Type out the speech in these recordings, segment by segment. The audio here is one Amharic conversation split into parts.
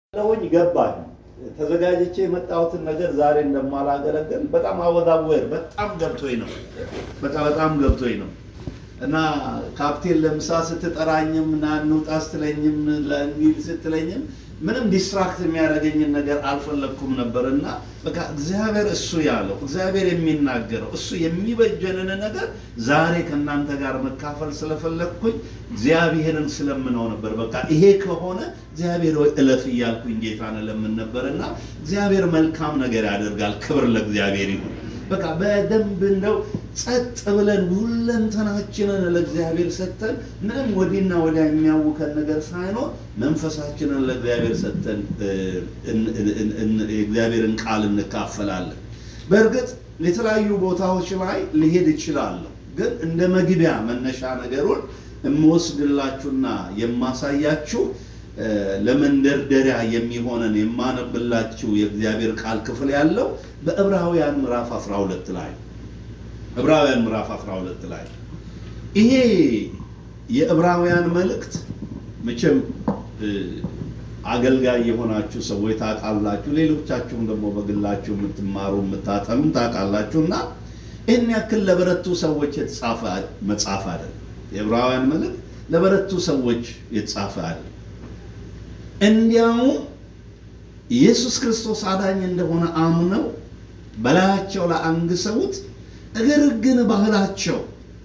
ለሆኝ ገባኝ ተዘጋጅቼ የመጣሁትን ነገር ዛሬ እንደማላገለግል በጣም አወዛወር በጣም ገብቶኝ ነው እና ካፕቴን ለምሳ ስትጠራኝም እና እንውጣ ስትለኝም ለእንግሊዝ ስትለኝም ምንም ዲስትራክት የሚያደርገኝ ነገር አልፈለኩም ነበርና በቃ እግዚአብሔር እሱ ያለው እግዚአብሔር የሚናገረው እሱ የሚበጀንን ነገር ዛሬ ከናንተ ጋር መካፈል ስለፈለኩኝ እግዚአብሔርን ስለምነው ነበር። በቃ ይሄ ከሆነ እግዚአብሔር ወይ እለፍ ይያልኩኝ ጌታን ለምን ነበርና እግዚአብሔር መልካም ነገር ያደርጋል። ክብር ለእግዚአብሔር ይሁን። በቃ በደንብ እንደው ጸጥ ብለን ሁለንተናችንን ለእግዚአብሔር ሰጥተን ምንም ወዲና ወዲያ የሚያውከን ነገር ሳይኖር መንፈሳችንን ለእግዚአብሔር ሰጥተን የእግዚአብሔርን ቃል እንካፈላለን። በእርግጥ የተለያዩ ቦታዎች ላይ ሊሄድ ይችላል፣ ግን እንደ መግቢያ መነሻ ነገሩን የምወስድላችሁና የማሳያችሁ ለመንደርደሪያ የሚሆነን የማነብላችሁ የእግዚአብሔር ቃል ክፍል ያለው በዕብራውያን ምዕራፍ 12 ላይ ዕብራውያን ምዕራፍ 12 ላይ ይሄ የዕብራውያን መልእክት መቼም አገልጋይ የሆናችሁ ሰዎች ታውቃላችሁ፣ ሌሎቻችሁም ደግሞ በግላችሁ የምትማሩ የምታጠኑ ታውቃላችሁና ይህን ያክል ለበረቱ ሰዎች የተጻፈ መጽሐፍ አይደለም። የዕብራውያን መልእክት ለበረቱ ሰዎች የተጻፈ አይደለም። እንዲያው ኢየሱስ ክርስቶስ አዳኝ እንደሆነ አምነው በላያቸው ለአንግሰውት እግር ግን ባህላቸው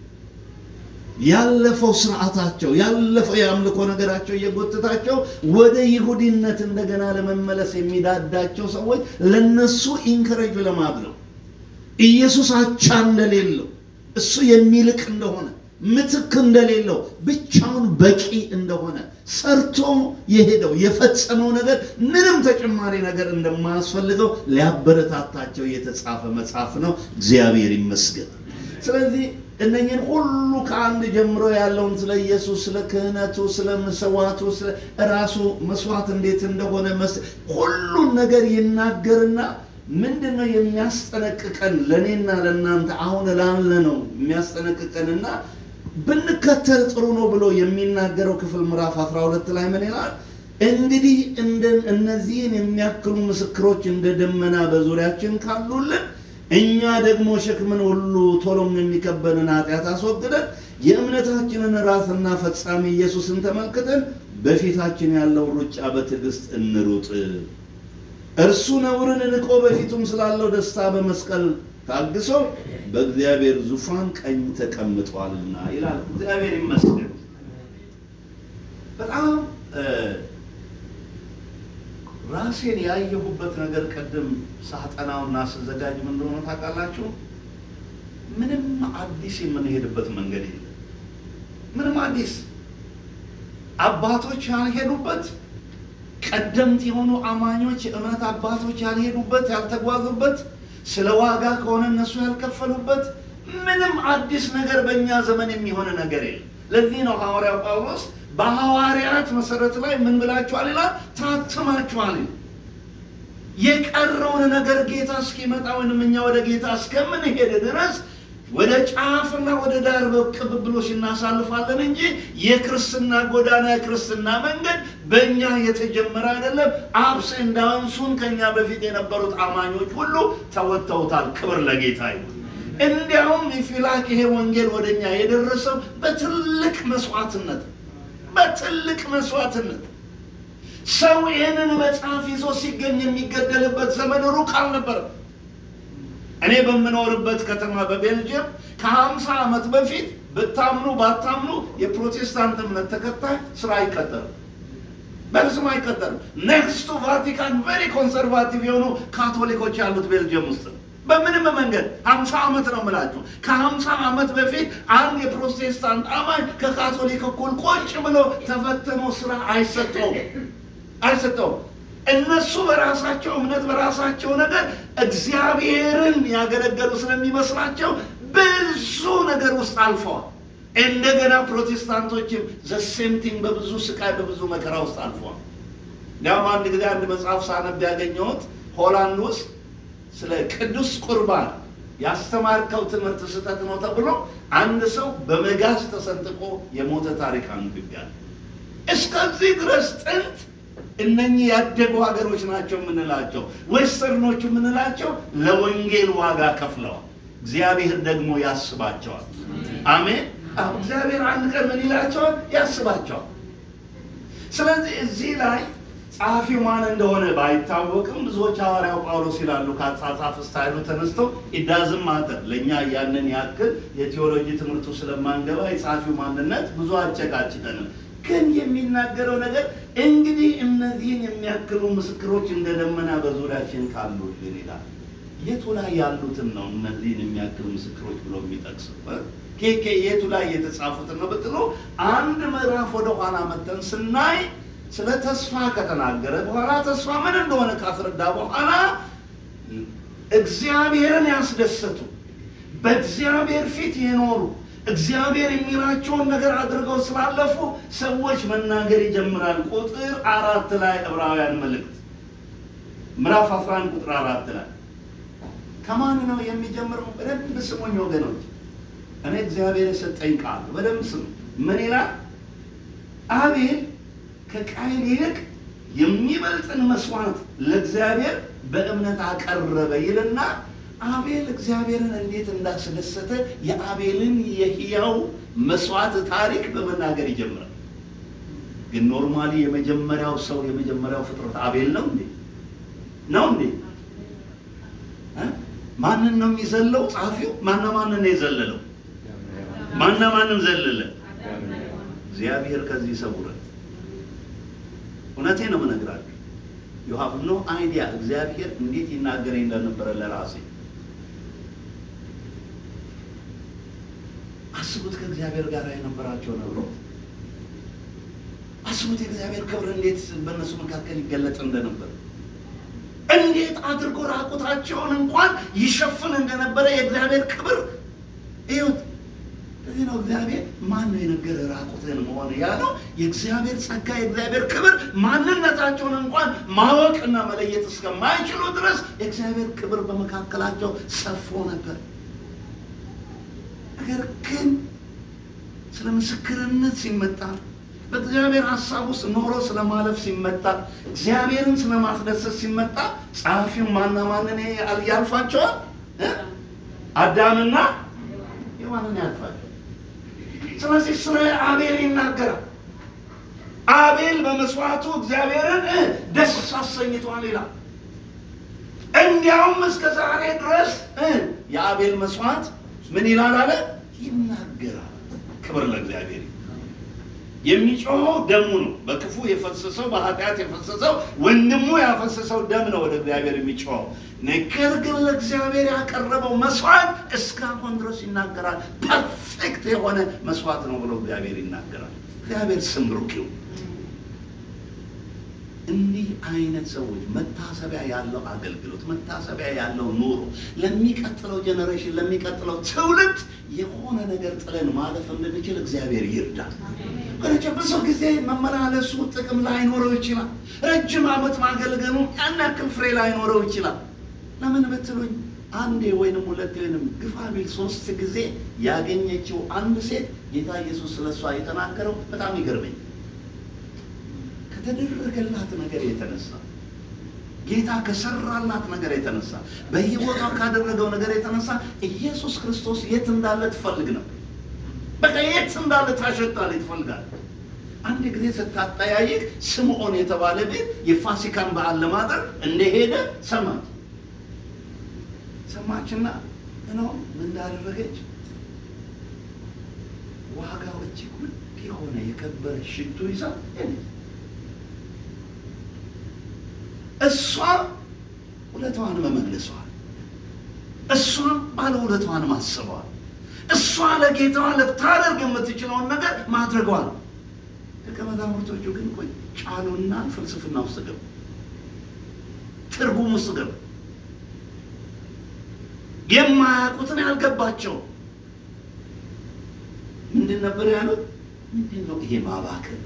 ያለፈው ስርዓታቸው ያለፈው የአምልኮ ነገራቸው እየጎተታቸው ወደ ይሁዲነት እንደገና ለመመለስ የሚዳዳቸው ሰዎች ለነሱ ኢንከሬጅ ለማድረግ ኢየሱስ አቻ እንደሌለው እሱ የሚልቅ እንደሆነ ምትክ እንደሌለው ብቻውን በቂ እንደሆነ ሰርቶ የሄደው የፈጸመው ነገር ምንም ተጨማሪ ነገር እንደማያስፈልገው ሊያበረታታቸው የተጻፈ መጽሐፍ ነው። እግዚአብሔር ይመስገን። ስለዚህ እነኚህን ሁሉ ከአንድ ጀምሮ ያለውን ስለ ኢየሱስ፣ ስለ ክህነቱ፣ ስለ መስዋዕቱ፣ ስለ ራሱ መስዋዕት እንዴት እንደሆነ ሁሉን ነገር ይናገርና ምንድነው የሚያስጠነቅቀን ለኔና ለናንተ አሁን ላለ ነው የሚያስጠነቅቀንና ብንከተል ጥሩ ነው ብሎ የሚናገረው ክፍል ምዕራፍ 12 ላይ ምን ይላል? እንግዲህ እነዚህን የሚያክሉ ምስክሮች እንደ ደመና በዙሪያችን ካሉልን እኛ ደግሞ ሸክምን ሁሉ ቶሎም የሚከበንን ኃጢአት አስወግደን የእምነታችንን ራስና ፈጻሚ ኢየሱስን ተመልክተን በፊታችን ያለው ሩጫ በትዕግስት እንሩጥ። እርሱ ነውርን ንቆ በፊቱም ስላለው ደስታ በመስቀል ታግሶ በእግዚአብሔር ዙፋን ቀኝ ተቀምጧልና ይላል። እግዚአብሔር ይመስገን። በጣም ራሴን ያየሁበት ነገር ቀደም ሳጠናውና ስዘጋጅ ምን እንደሆነ ታውቃላችሁ? ምንም አዲስ የምንሄድበት መንገድ የለም። ምንም አዲስ አባቶች ያልሄዱበት ቀደምት የሆኑ አማኞች የእምነት አባቶች ያልሄዱበት ያልተጓዙበት ስለ ዋጋ ከሆነ እነሱ ያልከፈሉበት ምንም አዲስ ነገር በእኛ ዘመን የሚሆን ነገር የለም። ለዚህ ነው ሐዋርያው ጳውሎስ በሐዋርያት መሰረት ላይ ምን ብላችኋል ይላል? ታትማችኋል። የቀረውን ነገር ጌታ እስኪመጣ ወይንም እኛ ወደ ጌታ እስከምንሄድ ድረስ ወደ ጫፍና ወደ ዳር በቅብብሎሽ እናሳልፋለን እንጂ የክርስትና ጎዳና የክርስትና መንገድ በእኛ የተጀመረ አይደለም። አብስ እንዳንሱን ከኛ በፊት የነበሩት አማኞች ሁሉ ተወጥተውታል። ክብር ለጌታ ይሁን። እንዲያውም ይፍላክ ይሄ ወንጌል ወደኛ የደረሰው በትልቅ መስዋዕትነት ሰው ይህንን መጽሐፍ ይዞ ሲገኝ የሚገደልበት ዘመን ሩቅ አልነበረም። እኔ በምኖርበት ከተማ በቤልጅየም ከ50 ዓመት በፊት ብታምኑ ባታምኑ የፕሮቴስታንት እምነት ተከታይ ስራ አይቀጠርም፣ በስም አይቀጠርም። ኔክስቱ ቫቲካን ቬሪ ኮንሰርቫቲቭ የሆኑ ካቶሊኮች ያሉት ቤልጅየም ውስጥ በምንም መንገድ 50 ዓመት ነው የምላችሁ። ከ50 ዓመት በፊት አንድ የፕሮቴስታንት አማኝ ከካቶሊክ እኩል ቁጭ ብሎ ተፈትኖ ስራ አይሰጠውም። እነሱ በራሳቸው እምነት በራሳቸው ነገር እግዚአብሔርን ያገለገሉ ስለሚመስላቸው ብዙ ነገር ውስጥ አልፈዋል። እንደገና ፕሮቴስታንቶችም ዘሴምቲንግ በብዙ ስቃይ በብዙ መከራ ውስጥ አልፈዋል። ያው አንድ ጊዜ አንድ መጽሐፍ ሳነብ ያገኘሁት ሆላንድ ውስጥ ስለ ቅዱስ ቁርባን ያስተማርከው ትምህርት ስህተት ነው ተብሎ አንድ ሰው በመጋዝ ተሰንጥቆ የሞተ ታሪክ አንብቤያለሁ። እስከዚህ ድረስ ጥንት እነኚህ ያደጉ ሀገሮች ናቸው የምንላቸው ዌስተርኖቹ የምንላቸው ለወንጌል ዋጋ ከፍለዋል። እግዚአብሔር ደግሞ ያስባቸዋል። አሜን። እግዚአብሔር አንድ ቀን ምን ይላቸዋል? ያስባቸዋል። ስለዚህ እዚህ ላይ ጸሐፊው ማን እንደሆነ ባይታወቅም ብዙዎች ሐዋርያው ጳውሎስ ይላሉ ከአጻጻፍ ስታይሉ ተነስተው ኢዳዝም ማተር ለእኛ ያንን ያክል የቴዎሎጂ ትምህርቱ ስለማንገባ የጸሐፊው ማንነት ብዙ አጨቃጭቀንም፣ ግን የሚናገረው ነገር እንግዲህ እነዚህን የሚያክሉ ምስክሮች እንደ ደመና በዙሪያችን ካሉልን ይላል። የቱ ላይ ያሉትን ነው እነዚህን የሚያክሉ ምስክሮች ብሎ የሚጠቅሰው? የቱ ላይ የተጻፉትን ነው ብትሉ አንድ ምዕራፍ ወደ ኋላ መተን ስናይ ስለ ተስፋ ከተናገረ በኋላ ተስፋ ምን እንደሆነ ካስረዳ በኋላ እግዚአብሔርን ያስደሰቱ በእግዚአብሔር ፊት የኖሩ እግዚአብሔር የሚላቸውን ነገር አድርገው ስላለፉ ሰዎች መናገር ይጀምራል። ቁጥር 4 ላይ ዕብራውያን መልእክት ምዕራፍ 11 ቁጥር 4 ላይ ከማን ነው የሚጀምረው? በደንብ ስሙኝ ወገኖች፣ እኔ እግዚአብሔር የሰጠኝ ቃል በደንብ ስሙ። ምን ይላል? አቤል ከቃየል ይልቅ የሚበልጥን መስዋዕት ለእግዚአብሔር በእምነት አቀረበ ይልና አቤል እግዚአብሔርን እንዴት እንዳስደሰተ የአቤልን የሕያው መስዋዕት ታሪክ በመናገር ይጀምራል። ግን ኖርማሊ የመጀመሪያው ሰው የመጀመሪያው ፍጥረት አቤል ነው እንዴ? ነው እንዴ? ማንን ነው የሚዘለው? ጸሐፊው ማንን ነው የዘለለው? ማንን ዘለለ? እግዚአብሔር ከዚህ ይሰውራል። እውነቴ ነው የምነግራችሁ። you have no idea እግዚአብሔር እንዴት ይናገረኝ እንደነበረ ለራሴ አስቡት። ከእግዚአብሔር ጋር የነበራቸው ነው። አስቡት የእግዚአብሔር ክብር እንዴት በእነሱ መካከል ይገለጥ እንደነበር፣ እንዴት አድርጎ ራቁታቸውን እንኳን ይሸፍን እንደነበረ የእግዚአብሔር ክብር እዩት። ለዚህ ነው እግዚአብሔር ማን ነው የነገረ ራቁትን መሆን ያለው? የእግዚአብሔር ጸጋ የእግዚአብሔር ክብር ማንነታቸውን እንኳን ማወቅና መለየት እስከማይችሉ ድረስ የእግዚአብሔር ክብር በመካከላቸው ሰፎ ነበር። ነገር ግን ስለ ምስክርነት ሲመጣ፣ በእግዚአብሔር ሐሳብ ውስጥ ኖሮ ስለማለፍ ሲመጣ፣ እግዚአብሔርን ስለማስደሰት ሲመጣ ጸሐፊው ማንን ያልፋቸዋል? አዳምና ሔዋንን ያልፋቸዋል። ስለዚህ ስለ አቤል ይናገራል። አቤል በመስዋዕቱ እግዚአብሔርን ደስ አሰኝቷል ይላል። እንዲያውም እስከ ዛሬ ድረስ የአቤል መስዋዕት ምን ይላል አለ? ይናገራል። ክብር ለእግዚአብሔር። የሚጮኸው ደሙ ነው። በክፉ የፈሰሰው በኃጢአት የፈሰሰው ወንድሙ ያፈሰሰው ደም ነው ወደ እግዚአብሔር የሚጮኸው። ነገር ግን ለእግዚአብሔር ያቀረበው መስዋዕት እስካሁን ድረስ ይናገራል። ፐርፌክት የሆነ መስዋዕት ነው ብሎ እግዚአብሔር ይናገራል። እግዚአብሔር ስም ብሩክ ይሁን። እንዲህ አይነት ሰዎች መታሰቢያ ያለው አገልግሎት፣ መታሰቢያ ያለው ኑሮ ለሚቀጥለው ጄኔሬሽን ለሚቀጥለው ትውልድ የሆነ ነገር ጥለን ማለፍ እንድንችል እግዚአብሔር ይርዳል። ብዙ ጊዜ መመላለሱ ጥቅም ላይኖረው ይችላል። ረጅም ዓመት ማገልገሉ ያን ያክል ፍሬ ላይኖረው ይችላል። ለምን ብትሉኝ አንዴ ወይንም ሁለቴ ወይንም ግፋ ቢል 3 ጊዜ ያገኘችው አንድ ሴት ጌታ ኢየሱስ ስለሷ የተናገረው በጣም ይገርመኝ። ከተደረገላት ነገር የተነሳ ጌታ ከሰራላት ነገር የተነሳ በሕይወቷ ካደረገው ነገር የተነሳ ኢየሱስ ክርስቶስ የት እንዳለ ትፈልግ ነው። በቃ የት እንዳለ ታሸታለች፣ ትፈልጋለች። አንድ ጊዜ ስታጠያይቅ ስምዖን የተባለ ቤት የፋሲካን በዓል ለማድረግ እንደሄደ ሰማችና ነው ምን እንዳደረገች ዋጋው እጅግ ውድ የሆነ የከበረ ሽቱ ይዛ እሷ ውለታዋን መመለሷል፣ እሷ ባለ ውለታዋን ማሰቧል፣ እሷ ለጌታዋ ልታደርግ የምትችለውን ነገር ማድረጓል። ደቀ መዛሙርቶቹ ግን ቆይ ጫሉና ፍልስፍና ውስጥ ገቡ፣ ትርጉም ውስጥ ገቡ። የማያውቁትን ያልገባቸው ምንድን ነበር ያሉት? ምንድን ነው ይሄ ማባከል?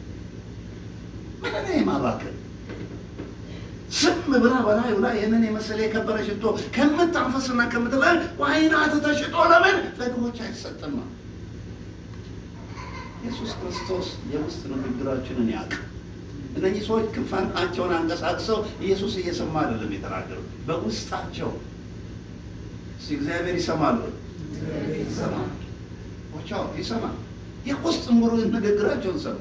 ምን ነው ይሄ ማባከል? ስም ብላ በላዩ ላይ ይህንን የመሰለ የከበረ ሽቶ ከምታፈስና ከምትበል ዋይናት ተሽጦ ለምን ለድሆች አይሰጥም? ኢየሱስ ክርስቶስ የውስጥ ንግግራችንን ያውቃል። እነኚህ ሰዎች ክንፋቸውን አንቀሳቅሰው ኢየሱስ እየሰማ አይደለም የተናገረው፣ በውስጣቸው እግዚአብሔር ይሰማል ወይ? ይሰማል። ወቻው ይሰማል። የውስጥ ሙሉ ንግግራቸውን ሰሙ።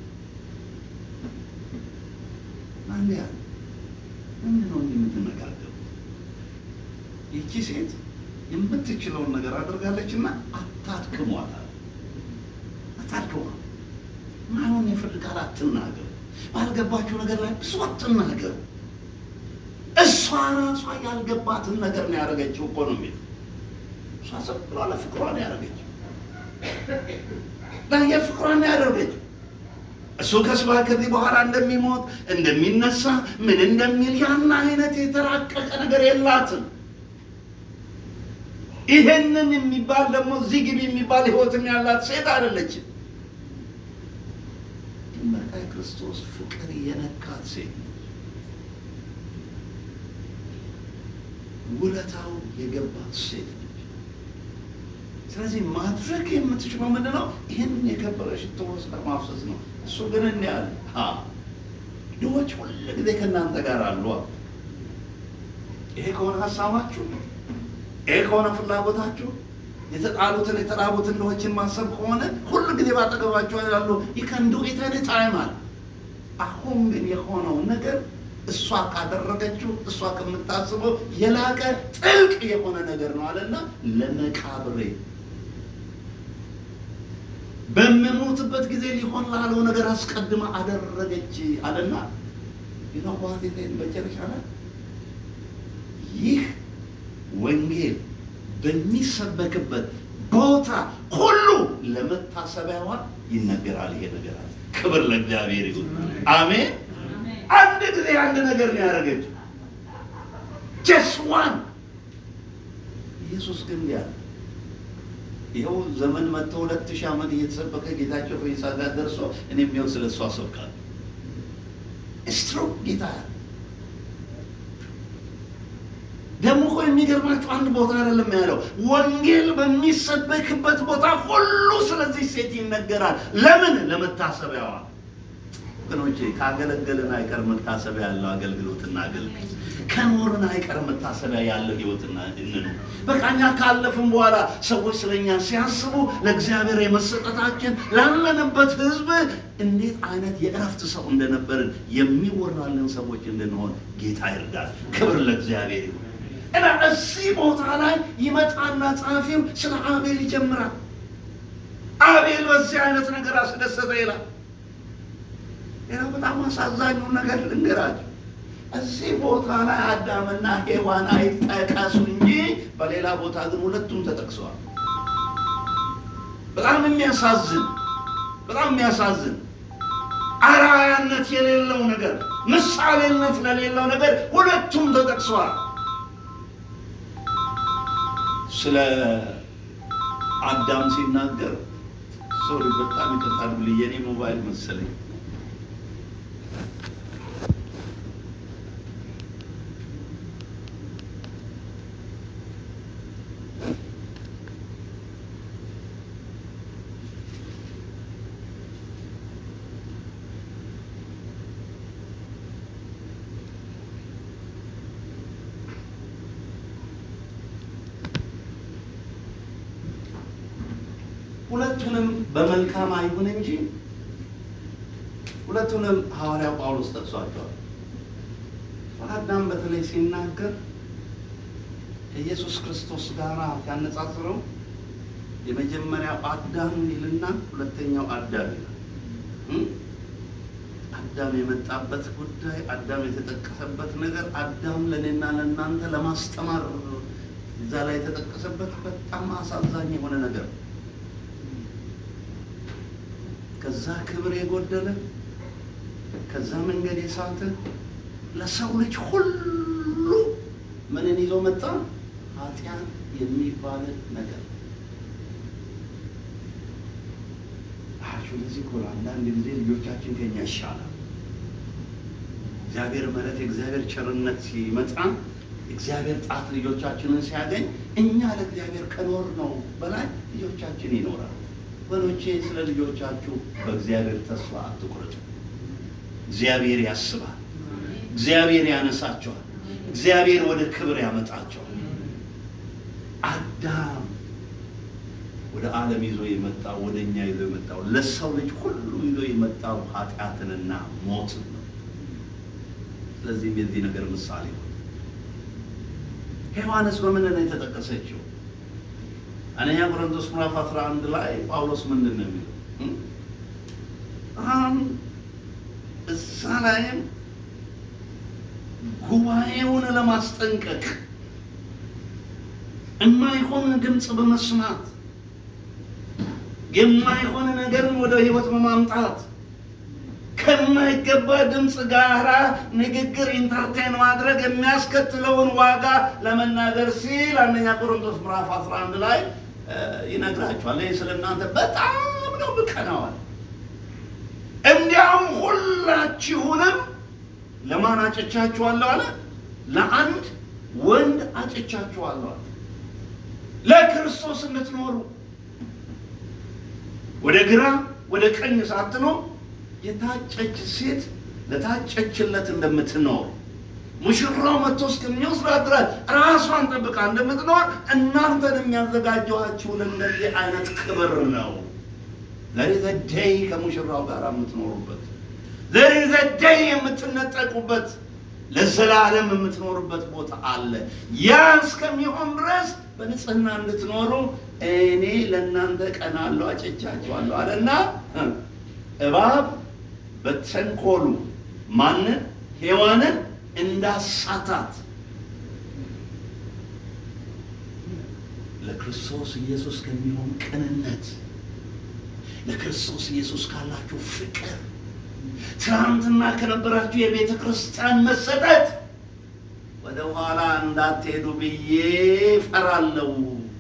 ማንያ ምን ነው የምትነጋገሩ? ይቺ ሴት የምትችለውን ነገር አድርጋለችና አታድክሟት። ማንን የፍርድ ቃል አትናገሩ። ባልገባችሁ ነገር ላይ ብዙ አትናገሩ። እሷ ራሷ ያልገባትን ነገር ነው ያደረገችው እኮ ነው የሚለው። እሷ ዝም ብላ ለፍቅሯ ነው ያደረገችው። ለፍቅሯ ነው ያደረገችው። እሱ ከዚህ በኋላ እንደሚሞት እንደሚነሳ ምን እንደሚል ያን አይነት የተራቀቀ ነገር የላትም። ይሄንን የሚባል ደግሞ እዚህ ግቢ የሚባል ህይወትም ያላት ሴት አይደለችም። በቃ ክርስቶስ ፍቅር የነካት ሴት ነች። ውለታው የገባት ሴት ነች። ስለዚህ ማድረግ የምትችለው ምንድን ነው? ይህንን የከበረ ሽቶ ወስዳ ማፍሰስ ነው። እሱ ግን እንዲህ አለ፣ ድሆች ሁል ጊዜ ከእናንተ ጋር አሉ። ይሄ ከሆነ ሀሳባችሁ፣ ይሄ ከሆነ ፍላጎታችሁ፣ የተጣሉትን የተራቡትን ድሆችን ማሰብ ከሆነ ሁሉ ጊዜ ባጠገባችሁ ያሉ ይከንዱ ኢተኒታይም አለ። አሁን ግን የሆነው ነገር እሷ ካደረገችው እሷ ከምታስበው የላቀ ጥልቅ የሆነ ነገር ነው አለና ለመቃብሬ በመሞትበት ጊዜ ሊሆን ላለው ነገር አስቀድማ አደረገች አለና ይነዋት ይተን በጨረሻ ላይ ይህ ወንጌል በሚሰበክበት ቦታ ሁሉ ለመታሰቢያዋ ይነገራል። ይሄ ነገር አለ። ክብር ለእግዚአብሔር ይሁን። አሜን። አንድ ጊዜ አንድ ነገር ነው ያደረገችው። just one። ኢየሱስ ግን ያለ ይኸው ዘመን መጥቶ 2000 ዓመት እየተሰበከ ጌታቸው ፈይሳ ጋር ደርሶ እኔም ይኸው ስለሷ ሰብካለሁ። እስትሮ ጌታ ደግሞ እኮ የሚገርማችሁ አንድ ቦታ አይደለም ያለው፣ ወንጌል በሚሰበክበት ቦታ ሁሉ ስለዚህ ሴት ይነገራል። ለምን? ለመታሰቢያዋ። ወገኖቼ ካገለገልን አይቀር መታሰቢያ ያለው አገልግሎትና አገልግሎት፣ ከኖርን አይቀር መታሰቢያ ያለው ህይወትና እንኑ። በቃ እኛ ካለፍን በኋላ ሰዎች ስለኛ ሲያስቡ ለእግዚአብሔር የመሰጠታችን ላለንበት ህዝብ እንዴት አይነት የእረፍት ሰው እንደነበርን የሚወራልን ሰዎች እንድንሆን ጌታ ይርዳል። ክብር ለእግዚአብሔር ይሁን። እና እዚህ ቦታ ላይ ይመጣና ጸሐፊው ስለ አቤል ይጀምራል። አቤል በዚህ አይነት ነገር አስደሰተ ይላል። ሌላው በጣም አሳዛኙ ነገር ልንገራችሁ። እዚህ ቦታ ላይ አዳምና ሔዋን አይጠቀሱ እንጂ በሌላ ቦታ ግን ሁለቱም ተጠቅሰዋል። በጣም የሚያሳዝን አርአያነት የሌለው ነገር፣ ምሳሌነት ለሌለው ነገር ሁለቱም ተጠቅሰዋል። ስለ አዳም ሲናገር ሶሪ በጣም ይቀርታል ብዬ የኔ ሞባይል መሰለኝ ሁለቱንም በመልካም አይሁን እንጂ ሁለቱንም ሐዋርያው ጳውሎስ ጠቅሷቸዋል። አዳም በተለይ ሲናገር ኢየሱስ ክርስቶስ ጋር ያነጻጽረው የመጀመሪያው አዳም ይልና ሁለተኛው አዳም ይላል። አዳም የመጣበት ጉዳይ፣ አዳም የተጠቀሰበት ነገር፣ አዳም ለኔና ለናንተ ለማስተማር እዛ ላይ የተጠቀሰበት በጣም አሳዛኝ የሆነ ነገር፣ ከዛ ክብር የጎደለ፣ ከዛ መንገድ የሳተ ለሰው ልጅ ሁሉ ምንን ይዞ መጣ? ኃጢአት የሚባል ነገር። ለዚህ እኮ አንዳንድ ጊዜ ልጆቻችን ከኛ ይሻላል። እግዚአብሔር ምሕረት የእግዚአብሔር ቸርነት ሲመጣ እግዚአብሔር ጣት ልጆቻችንን ሲያገኝ እኛ ለእግዚአብሔር ከኖር ነው በላይ ልጆቻችን ይኖራል። ወገኖቼ ስለ ልጆቻችሁ በእግዚአብሔር ተስፋ አትቁረጡ። እግዚአብሔር ያስባል። እግዚአብሔር ያነሳቸዋል። እግዚአብሔር ወደ ክብር ያመጣቸዋል። አዳም ወደ ዓለም ይዞ የመጣው ወደኛ ይዞ የመጣው ለሰው ልጅ ሁሉ ይዞ የመጣው ኃጢአትንና ሞትን ነው። ስለዚህ የዚህ ነገር ምሳሌ ነው። ሔዋንስ በምን ነው የተጠቀሰችው? አንደኛ ቆሮንቶስ ምዕራፍ 11 ላይ ጳውሎስ ምንድን ነው የሚለው? እዛ ላይም ጉባኤውን ለማስጠንቀቅ የማይሆን ድምፅ በመስማት የማይሆን ነገርን ወደ ህይወት በማምጣት ከማይገባ ድምፅ ጋራ ንግግር ኢንተርቴን ማድረግ የሚያስከትለውን ዋጋ ለመናገር ሲል አንደኛ ቆሮንቶስ ምዕራፍ 11 ላይ ይነግራቸዋል። ይህ ስለእናንተ በጣም ነው ብቀናዋል። እንዲያውም ሁላችሁንም ለማን አጭቻችኋለሁ አለ? ለአንድ ወንድ አጭቻችኋለሁ አለ። ለክርስቶስ እንድትኖሩ ወደ ግራ ወደ ቀኝ ሳትኖር የታጨች ሴት ለታጨችለት እንደምትኖር ሙሽራው መጥቶ እስከሚወስዳት ድረስ ራሷን ጠብቃ እንደምትኖር እናንተን የሚያዘጋጀዋችሁ ለእንደዚህ አይነት ክብር ነው። there is a day ከሙሽራው ጋር የምትኖሩበት፣ there is a day የምትነጠቁበት፣ ለዘላለም የምትኖሩበት ቦታ አለ። ያ እስከሚሆን ድረስ በንጽህና እንድትኖሩ እኔ ለእናንተ ቀናለሁ አጭቻችኋለሁ አለና እባብ በተንኮሉ ማንን? ሔዋንን እንዳሳታት ለክርስቶስ ኢየሱስ ከሚሆን ቅንነት፣ ለክርስቶስ ኢየሱስ ካላችሁ ፍቅር፣ ትናንትና ከነበራችሁ የቤተ ክርስቲያን መሰጠት ወደ ኋላ እንዳትሄዱ ብዬ ፈራለሁ።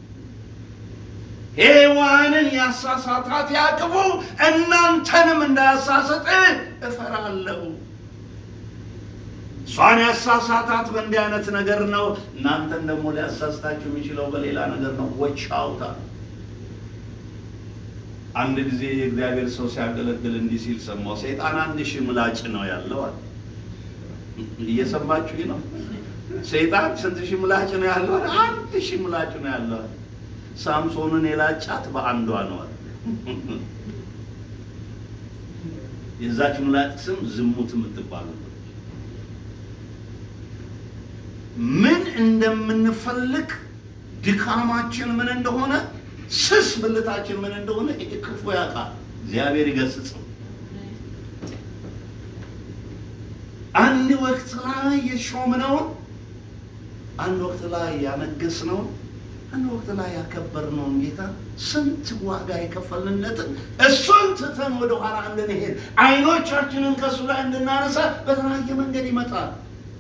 ሔዋንን ያሳሳታት ያዕቆብ እናንተንም እንዳያሳስት እፈራለሁ። እሷን ያሳሳታት በእንዲህ አይነት ነገር ነው። እናንተን ደግሞ ሊያሳስታችሁ የሚችለው በሌላ ነገር ነው። watch out። አንድ ጊዜ የእግዚአብሔር ሰው ሲያገለግል እንዲህ ሲል ሰማሁ። ሰይጣን 1000 ምላጭ ነው ያለው አለ። እየሰማችሁ ነው? ሰይጣን ስንት ሺህ ምላጭ ነው ያለው? 1000 ምላጭ ነው ያለው። ሳምሶንን የላጫት በአንዷ ነው አለ። የዛች ምላጭ ስም ዝሙት የምትባለው። ምን እንደምንፈልግ ድካማችን ምን እንደሆነ ስስ ብልታችን ምን እንደሆነ ክፉ ያውቃል። እግዚአብሔር ይገስጸው። አንድ ወቅት ላይ የሾምነውን፣ አንድ ወቅት ላይ ያነገስነውን፣ አንድ ወቅት ላይ ያከበርነውን ጌታ ስንት ዋጋ የከፈልንለትን እሱን ትተን ወደ ኋላ እንድንሄድ አይኖቻችንን ከሱ ላይ እንድናነሳ በተለያየ መንገድ ይመጣል።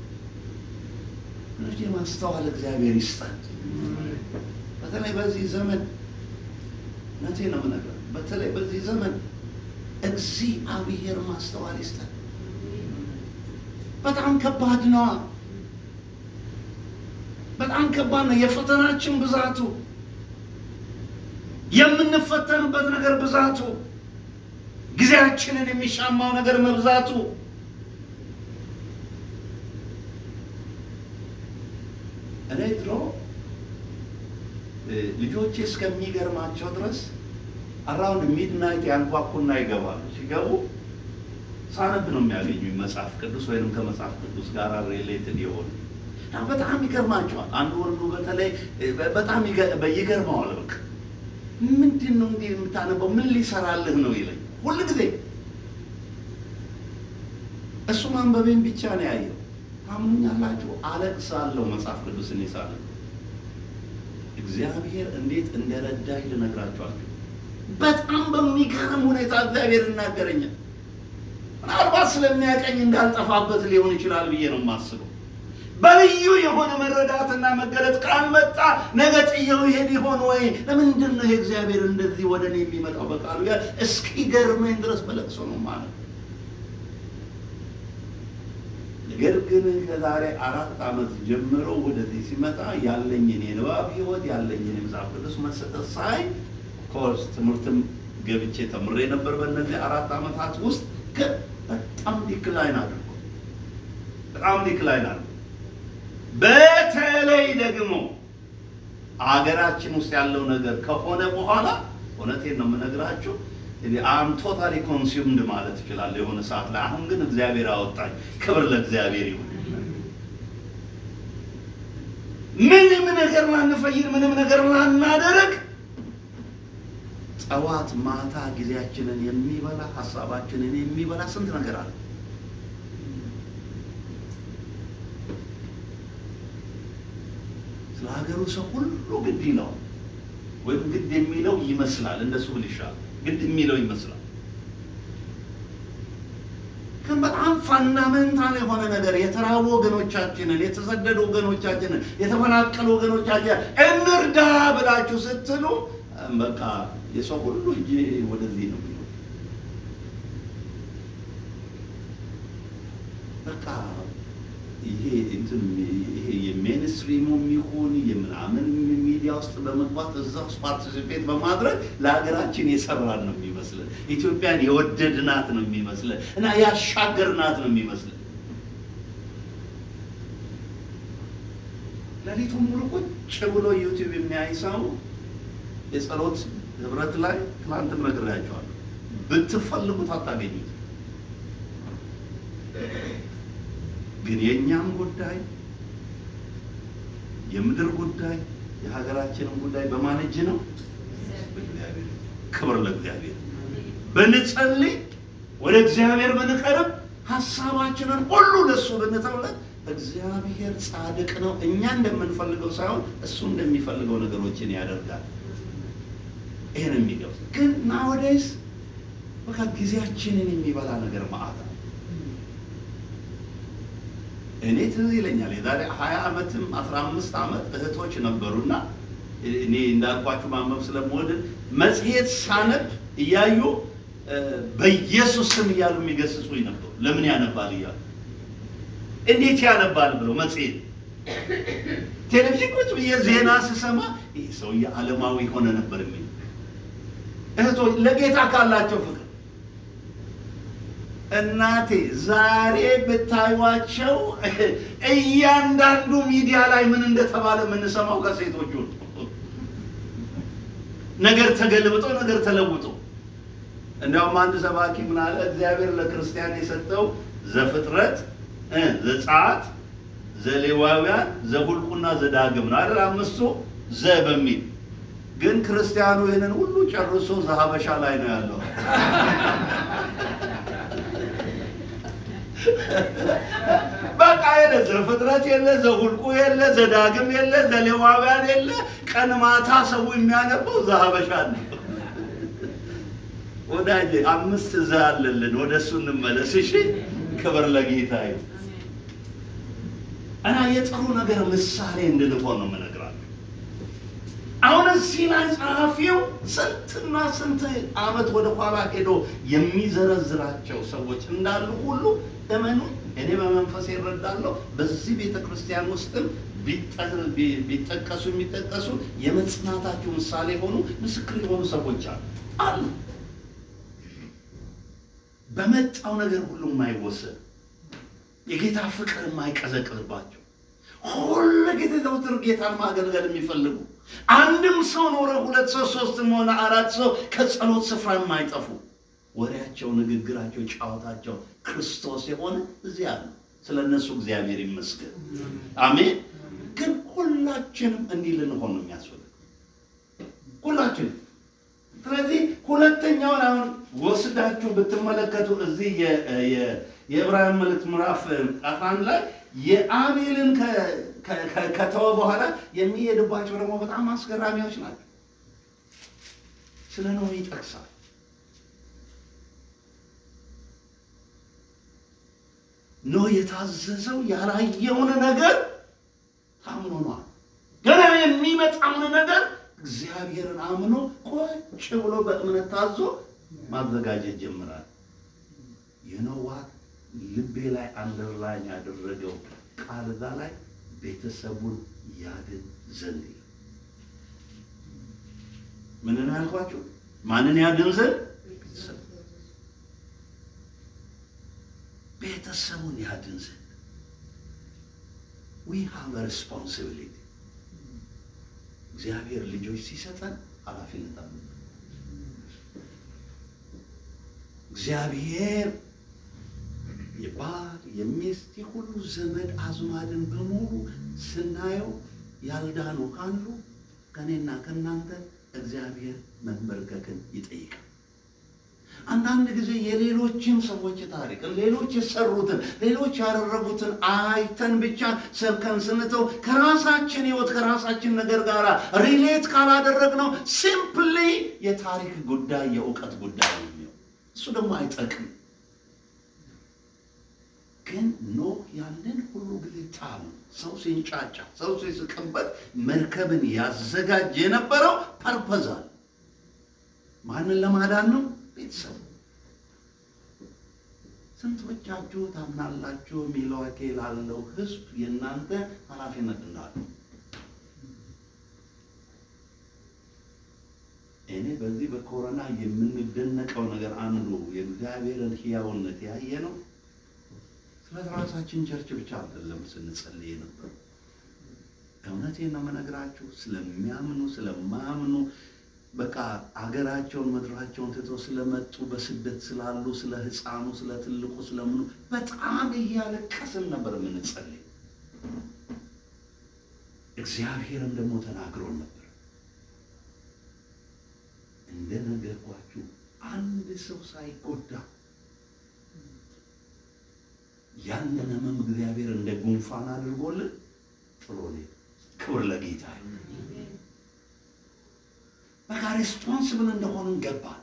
ለዚህ ማስተዋል እግዚአብሔር ይስጠን። በተለይ በዚህ ዘመን ነቴ ነው ነገር በተለይ በዚህ ዘመን እግዚአብሔር ማስተዋል ይስጠን። በጣም ከባድ ነው። በጣም ከባድ ነው። የፈተናችን ብዛቱ፣ የምንፈተንበት ነገር ብዛቱ፣ ጊዜያችንን የሚሻማው ነገር መብዛቱ እኔ ድሮ ልጆቼ እስከሚገርማቸው ድረስ አራውንድ ሚድናይት ያንኳኩና ይገባሉ። ሲገቡ ሳነብ ነው የሚያገኙኝ መጽሐፍ ቅዱስ ወይንም ከመጽሐፍ ቅዱስ ጋር ሪሌትድ የሆኑ በጣም ይገርማቸዋል። አንዱ ወንዱ በተለይ በጣም ይገርመዋል። በቃ ምንድን ነው እንዲህ የምታነበው? ምን ሊሰራልህ ነው ይለኝ ሁሉ ጊዜ። እሱ ማንበቤን ብቻ ነው ያየው። ታምኑኛላችሁ? አለቅሳለሁ መጽሐፍ ቅዱስን ይሳለሁ። እግዚአብሔር እንዴት እንደረዳኝ ልነግራችኋለሁ። በጣም በሚገርም ሁኔታ እግዚአብሔር ይናገረኛል። ምናልባት ስለሚያቀኝ እንዳልጠፋበት ሊሆን ይችላል ብዬ ነው የማስበው። በልዩ የሆነ መረዳትና መገለጥ ካልመጣ ነገ ጥየው ይሄድ ይሆን ወይ? ለምንድን ነው እግዚአብሔር እንደዚህ ወደ እኔ የሚመጣው? በቃሉ ጋር እስኪገርመኝ ድረስ በለቅሶ ነው ማለት። ነገር ግን ከዛሬ 4 ዓመት ጀምሮ ወደዚህ ሲመጣ ያለኝን የንባብ ህይወት ያለኝን የመጽሐፍ ቅዱስ መሰጠት ሳይ ኮርስ ትምህርትም ገብቼ ተምሬ ነበር በእነዚህ 4 ዓመታት ውስጥ። በጣም ዲክላይን አድርጎ በተለይ ደግሞ አገራችን ውስጥ ያለው ነገር ከሆነ በኋላ እውነቴን ነው የምነግራችሁ አም ቶታሊ ኮንሱምድ ማለት ይችላል የሆነ ሰዓት ላይ። አሁን ግን እግዚአብሔር አወጣኝ። ክብር ለእግዚአብሔር ይሁን። ምንም ነገር ማንፈይድ፣ ምንም ነገር ማናደርግ ጠዋት ማታ ጊዜያችንን የሚበላ ሐሳባችንን የሚበላ ስንት ነገር አለ። ስለ ሀገሩ ሰው ሁሉ ግድ ይለው ወይም ግድ የሚለው ይመስላል። እንደሱ ብል ይሻላል። ግድ የሚለው ይመስላል። ግን በጣም ፋንዳሜንታል የሆነ ነገር የተራቡ ወገኖቻችንን፣ የተሰደዱ ወገኖቻችንን፣ የተፈናቀሉ ወገኖቻችንን እንርዳ ብላችሁ ስትሉ በቃ የሰው ሁሉ እጅ ወደዚህ ነው የሚለው። በቃ ይሄ የሜንስትሪሙ የሚሆን የምናምን ሚዲያ ውስጥ በመግባት እዛ ውስጥ ፓርቲሲፔት በማድረግ ለሀገራችን የሰራን ነው የሚመስለን። ኢትዮጵያን የወደድናት ነው የሚመስለን እና ያሻገርናት ነው የሚመስለን። ሌሊቱን ሙሉ ቁጭ ብሎ ዩቲዩብ የሚያይ ሰው የጸሎት ህብረት ላይ ትናንትም ነግሬያቸዋለሁ። ብትፈልጉት አታገኙት። ግን የኛም ጉዳይ የምድር ጉዳይ የሀገራችንን ጉዳይ በማን እጅ ነው? በእግዚአብሔር። ክብር ለእግዚአብሔር። ብንጸልይ፣ ወደ እግዚአብሔር ብንቀርብ፣ ሐሳባችንን ሁሉ ለሱ ብንተውለት እግዚአብሔር ጻድቅ ነው። እኛ እንደምንፈልገው ሳይሆን እሱ እንደሚፈልገው ነገሮችን ያደርጋል። ይሄን የሚገባ ግን ናውዴስ በቃ ጊዜያችንን የሚበላ ነገር ማአት እኔ ትዝ ይለኛል የዛሬ 20 ዓመትም 15 ዓመት እህቶች ነበሩና እኔ እንዳልኳችሁ ማንበብ ስለምወድ መጽሔት ሳነብ እያዩ በኢየሱስ ስም እያሉ የሚገስጹኝ ነበር። ለምን ያነባል እያሉ እንዴት ያነባል ብለው መጽሔት ቴሌቪዥን ቁጭ ብዬ ዜና ስሰማ ይሄ ሰውዬ ዓለማዊ ሆነ ነበር የሚል እህቶች ለጌታ ካላቸው ፍቅር እናቴ ዛሬ ብታዩዋቸው እያንዳንዱ ሚዲያ ላይ ምን እንደተባለ የምንሰማው ከሴቶቹ ነገር ተገልብጦ ነገር ተለውጦ። እንደውም አንድ ሰባኪ ምን አለ? እግዚአብሔር ለክርስቲያን የሰጠው ዘፍጥረት፣ ዘጸአት፣ ዘሌዋውያን፣ ዘሁልቁና ዘዳግም ነው አይደል? አምስቱ ዘ በሚል ግን ክርስቲያኑ ይሄንን ሁሉ ጨርሶ ዘሐበሻ ላይ ነው ያለው። በቃ የለ ዘፍጥረት የለ ዘሁልቁ የለ ዘዳግም የለ ዘሌዋውያን የለ። ቀን ማታ ሰው የሚያነበው ዘሐበሻ ነው። ወዳጄ 5 ዘ አለልን። ወደሱ እንመለስ እሺ። ክብር ለጌታ ይሁን። እና የጥሩ ነገር ምሳሌ እንድንሆን ነው የምነግራችሁ። አሁን እዚህ ላይ ጸሐፊው ስንትና ስንት ዓመት ወደ ኋላ ሄዶ የሚዘረዝራቸው ሰዎች እንዳሉ ሁሉ እመኑ። እኔ በመንፈስ ይረዳለሁ። በዚህ ቤተክርስቲያን ውስጥም ቢጠቀሱ የሚጠቀሱ የመጽናታቸው ምሳሌ ሆኑ ምስክር የሆኑ ሰዎች አሉ። በመጣው ነገር ሁሉ የማይወሰድ የጌታ ፍቅር የማይቀዘቅዝባቸው ሁሉ ጊዜ ዘውትር ጌታን ማገልገል የሚፈልጉ አንድም ሰው ኖረ 2 ሰው 3 ሆነ 4 ሰው ከጸሎት ስፍራ የማይጠፉ ወሬያቸው፣ ንግግራቸው፣ ጫወታቸው ክርስቶስ የሆነ እዚህ አለ። ስለነሱ እግዚአብሔር ይመስገን። አሜን። ግን ሁላችንም እንዲህ ልንሆን ነው የሚያስፈልገው። ሁላችንም። ስለዚህ ሁለተኛውን አሁን ወስዳችሁ ብትመለከቱ እዚህ የዕብራውያን መልእክት ምዕራፍ 11 ላይ የአቤልን ከተወ በኋላ የሚሄድባቸው ደግሞ በጣም አስገራሚዎች ናቸው። ስለ ኖህ ይጠቅሳል። ኖህ የታዘዘው ያላየውን ነገር ታምኖ ነው። ገና የሚመጣውን ነገር እግዚአብሔርን አምኖ ቁጭ ብሎ በእምነት ታዞ ማዘጋጀት ጀምራል። የኖዋት ልቤ ላይ አንደርላይን ያደረገው ቃል እዛ ላይ ቤተሰቡን ያድን ዘንድ ምንን ያልኳችሁ? ማንን ያድን ዘንድ? ቤተሰቡን ያድን ዘንድ we have a responsibility። እግዚአብሔር ልጆች ሲሰጠን ኃላፊነት አለን። እግዚአብሔር የባል የሚስት ሁሉ ዘመድ አዝማድን በሙሉ ስናየው ያልዳኑ ካሉ ከኔና ከናንተ እግዚአብሔር መንበርከክን ይጠይቃል። አንዳንድ ጊዜ የሌሎችን ሰዎች ታሪክ ሌሎች የሰሩትን ሌሎች ያደረጉትን አይተን ብቻ ሰብከን ስንተው ከራሳችን ህይወት ከራሳችን ነገር ጋር ሪሌት ካላደረግነው ሲምፕሊ የታሪክ ጉዳይ የእውቀት ጉዳይ ነው። እሱ ደግሞ አይጠቅም። ግን ኖህ ያንን ሁሉ ጊዜ ታም ሰው ሲንጫጫ ሰው ሲስቅበት መርከብን ያዘጋጀ የነበረው ፐርፐዝ አለ። ማንን ለማዳን ነው? ቤተሰብ። ስንቶቻችሁ ታምናላችሁ ሚልዋኪ ላለው ህዝብ የእናንተ ኃላፊነት እንዳለ? እኔ በዚህ በኮሮና የምንደነቀው ነገር አንዱ የእግዚአብሔርን ሕያውነት ያየ ነው። ስለራሳችን ቸርች ብቻ አይደለም ስንጸልይ ነበር። እውነቴን ነው የምነግራችሁ። ስለሚያምኑ ስለማያምኑ በቃ አገራቸውን ምድራቸውን ትተው ስለመጡ በስደት ስላሉ ስለ ህፃኑ ስለ ትልቁ ስለምኑ በጣም እያለቀስን ነበር የምንጸልይ። እግዚአብሔርም ደግሞ ተናግሮን ነበር። እንደነገርኳችሁ አንድ ሰው ሳይጎዳ ያንን ህመም እግዚአብሔር እንደ ጉንፋን አድርጎልን ጥሎልን። ክብር ለጌታ ይሁን። በቃ ሬስፖንሲብል እንደሆንን ገባን።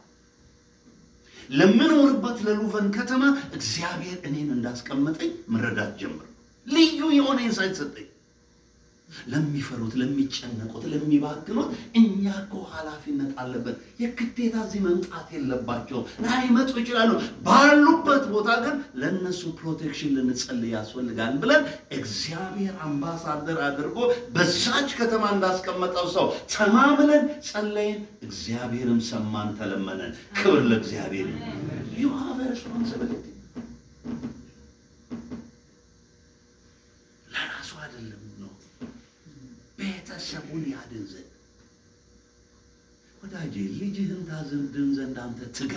ለምንኖርበት ለሉቨን ከተማ እግዚአብሔር እኔን እንዳስቀመጠኝ መረዳት ጀመር። ልዩ የሆነ ኢንሳይት ሰጠኝ። ለሚፈሩት ለሚጨነቁት ለሚባክኑት እኛ እኮ ኃላፊነት አለበት። የግዴታ እዚህ መምጣት የለባቸውም። ላይመጡ ይችላሉ። ባሉበት ቦታ ግን ለነሱ ፕሮቴክሽን ልንጸልይ ያስፈልጋል ብለን እግዚአብሔር አምባሳደር አድርጎ በዛች ከተማ እንዳስቀመጠው ሰው ተማምነን ጸለይን። እግዚአብሔርም ሰማን፣ ተለመነን። ክብር ለእግዚአብሔር። you have a responsibility። ለራሱ አይደለም ነው ቤተሰቡን ያድን ዘንድ። ወዳጄ ልጅህን ታድን ዘንድ አንተ ትጋ።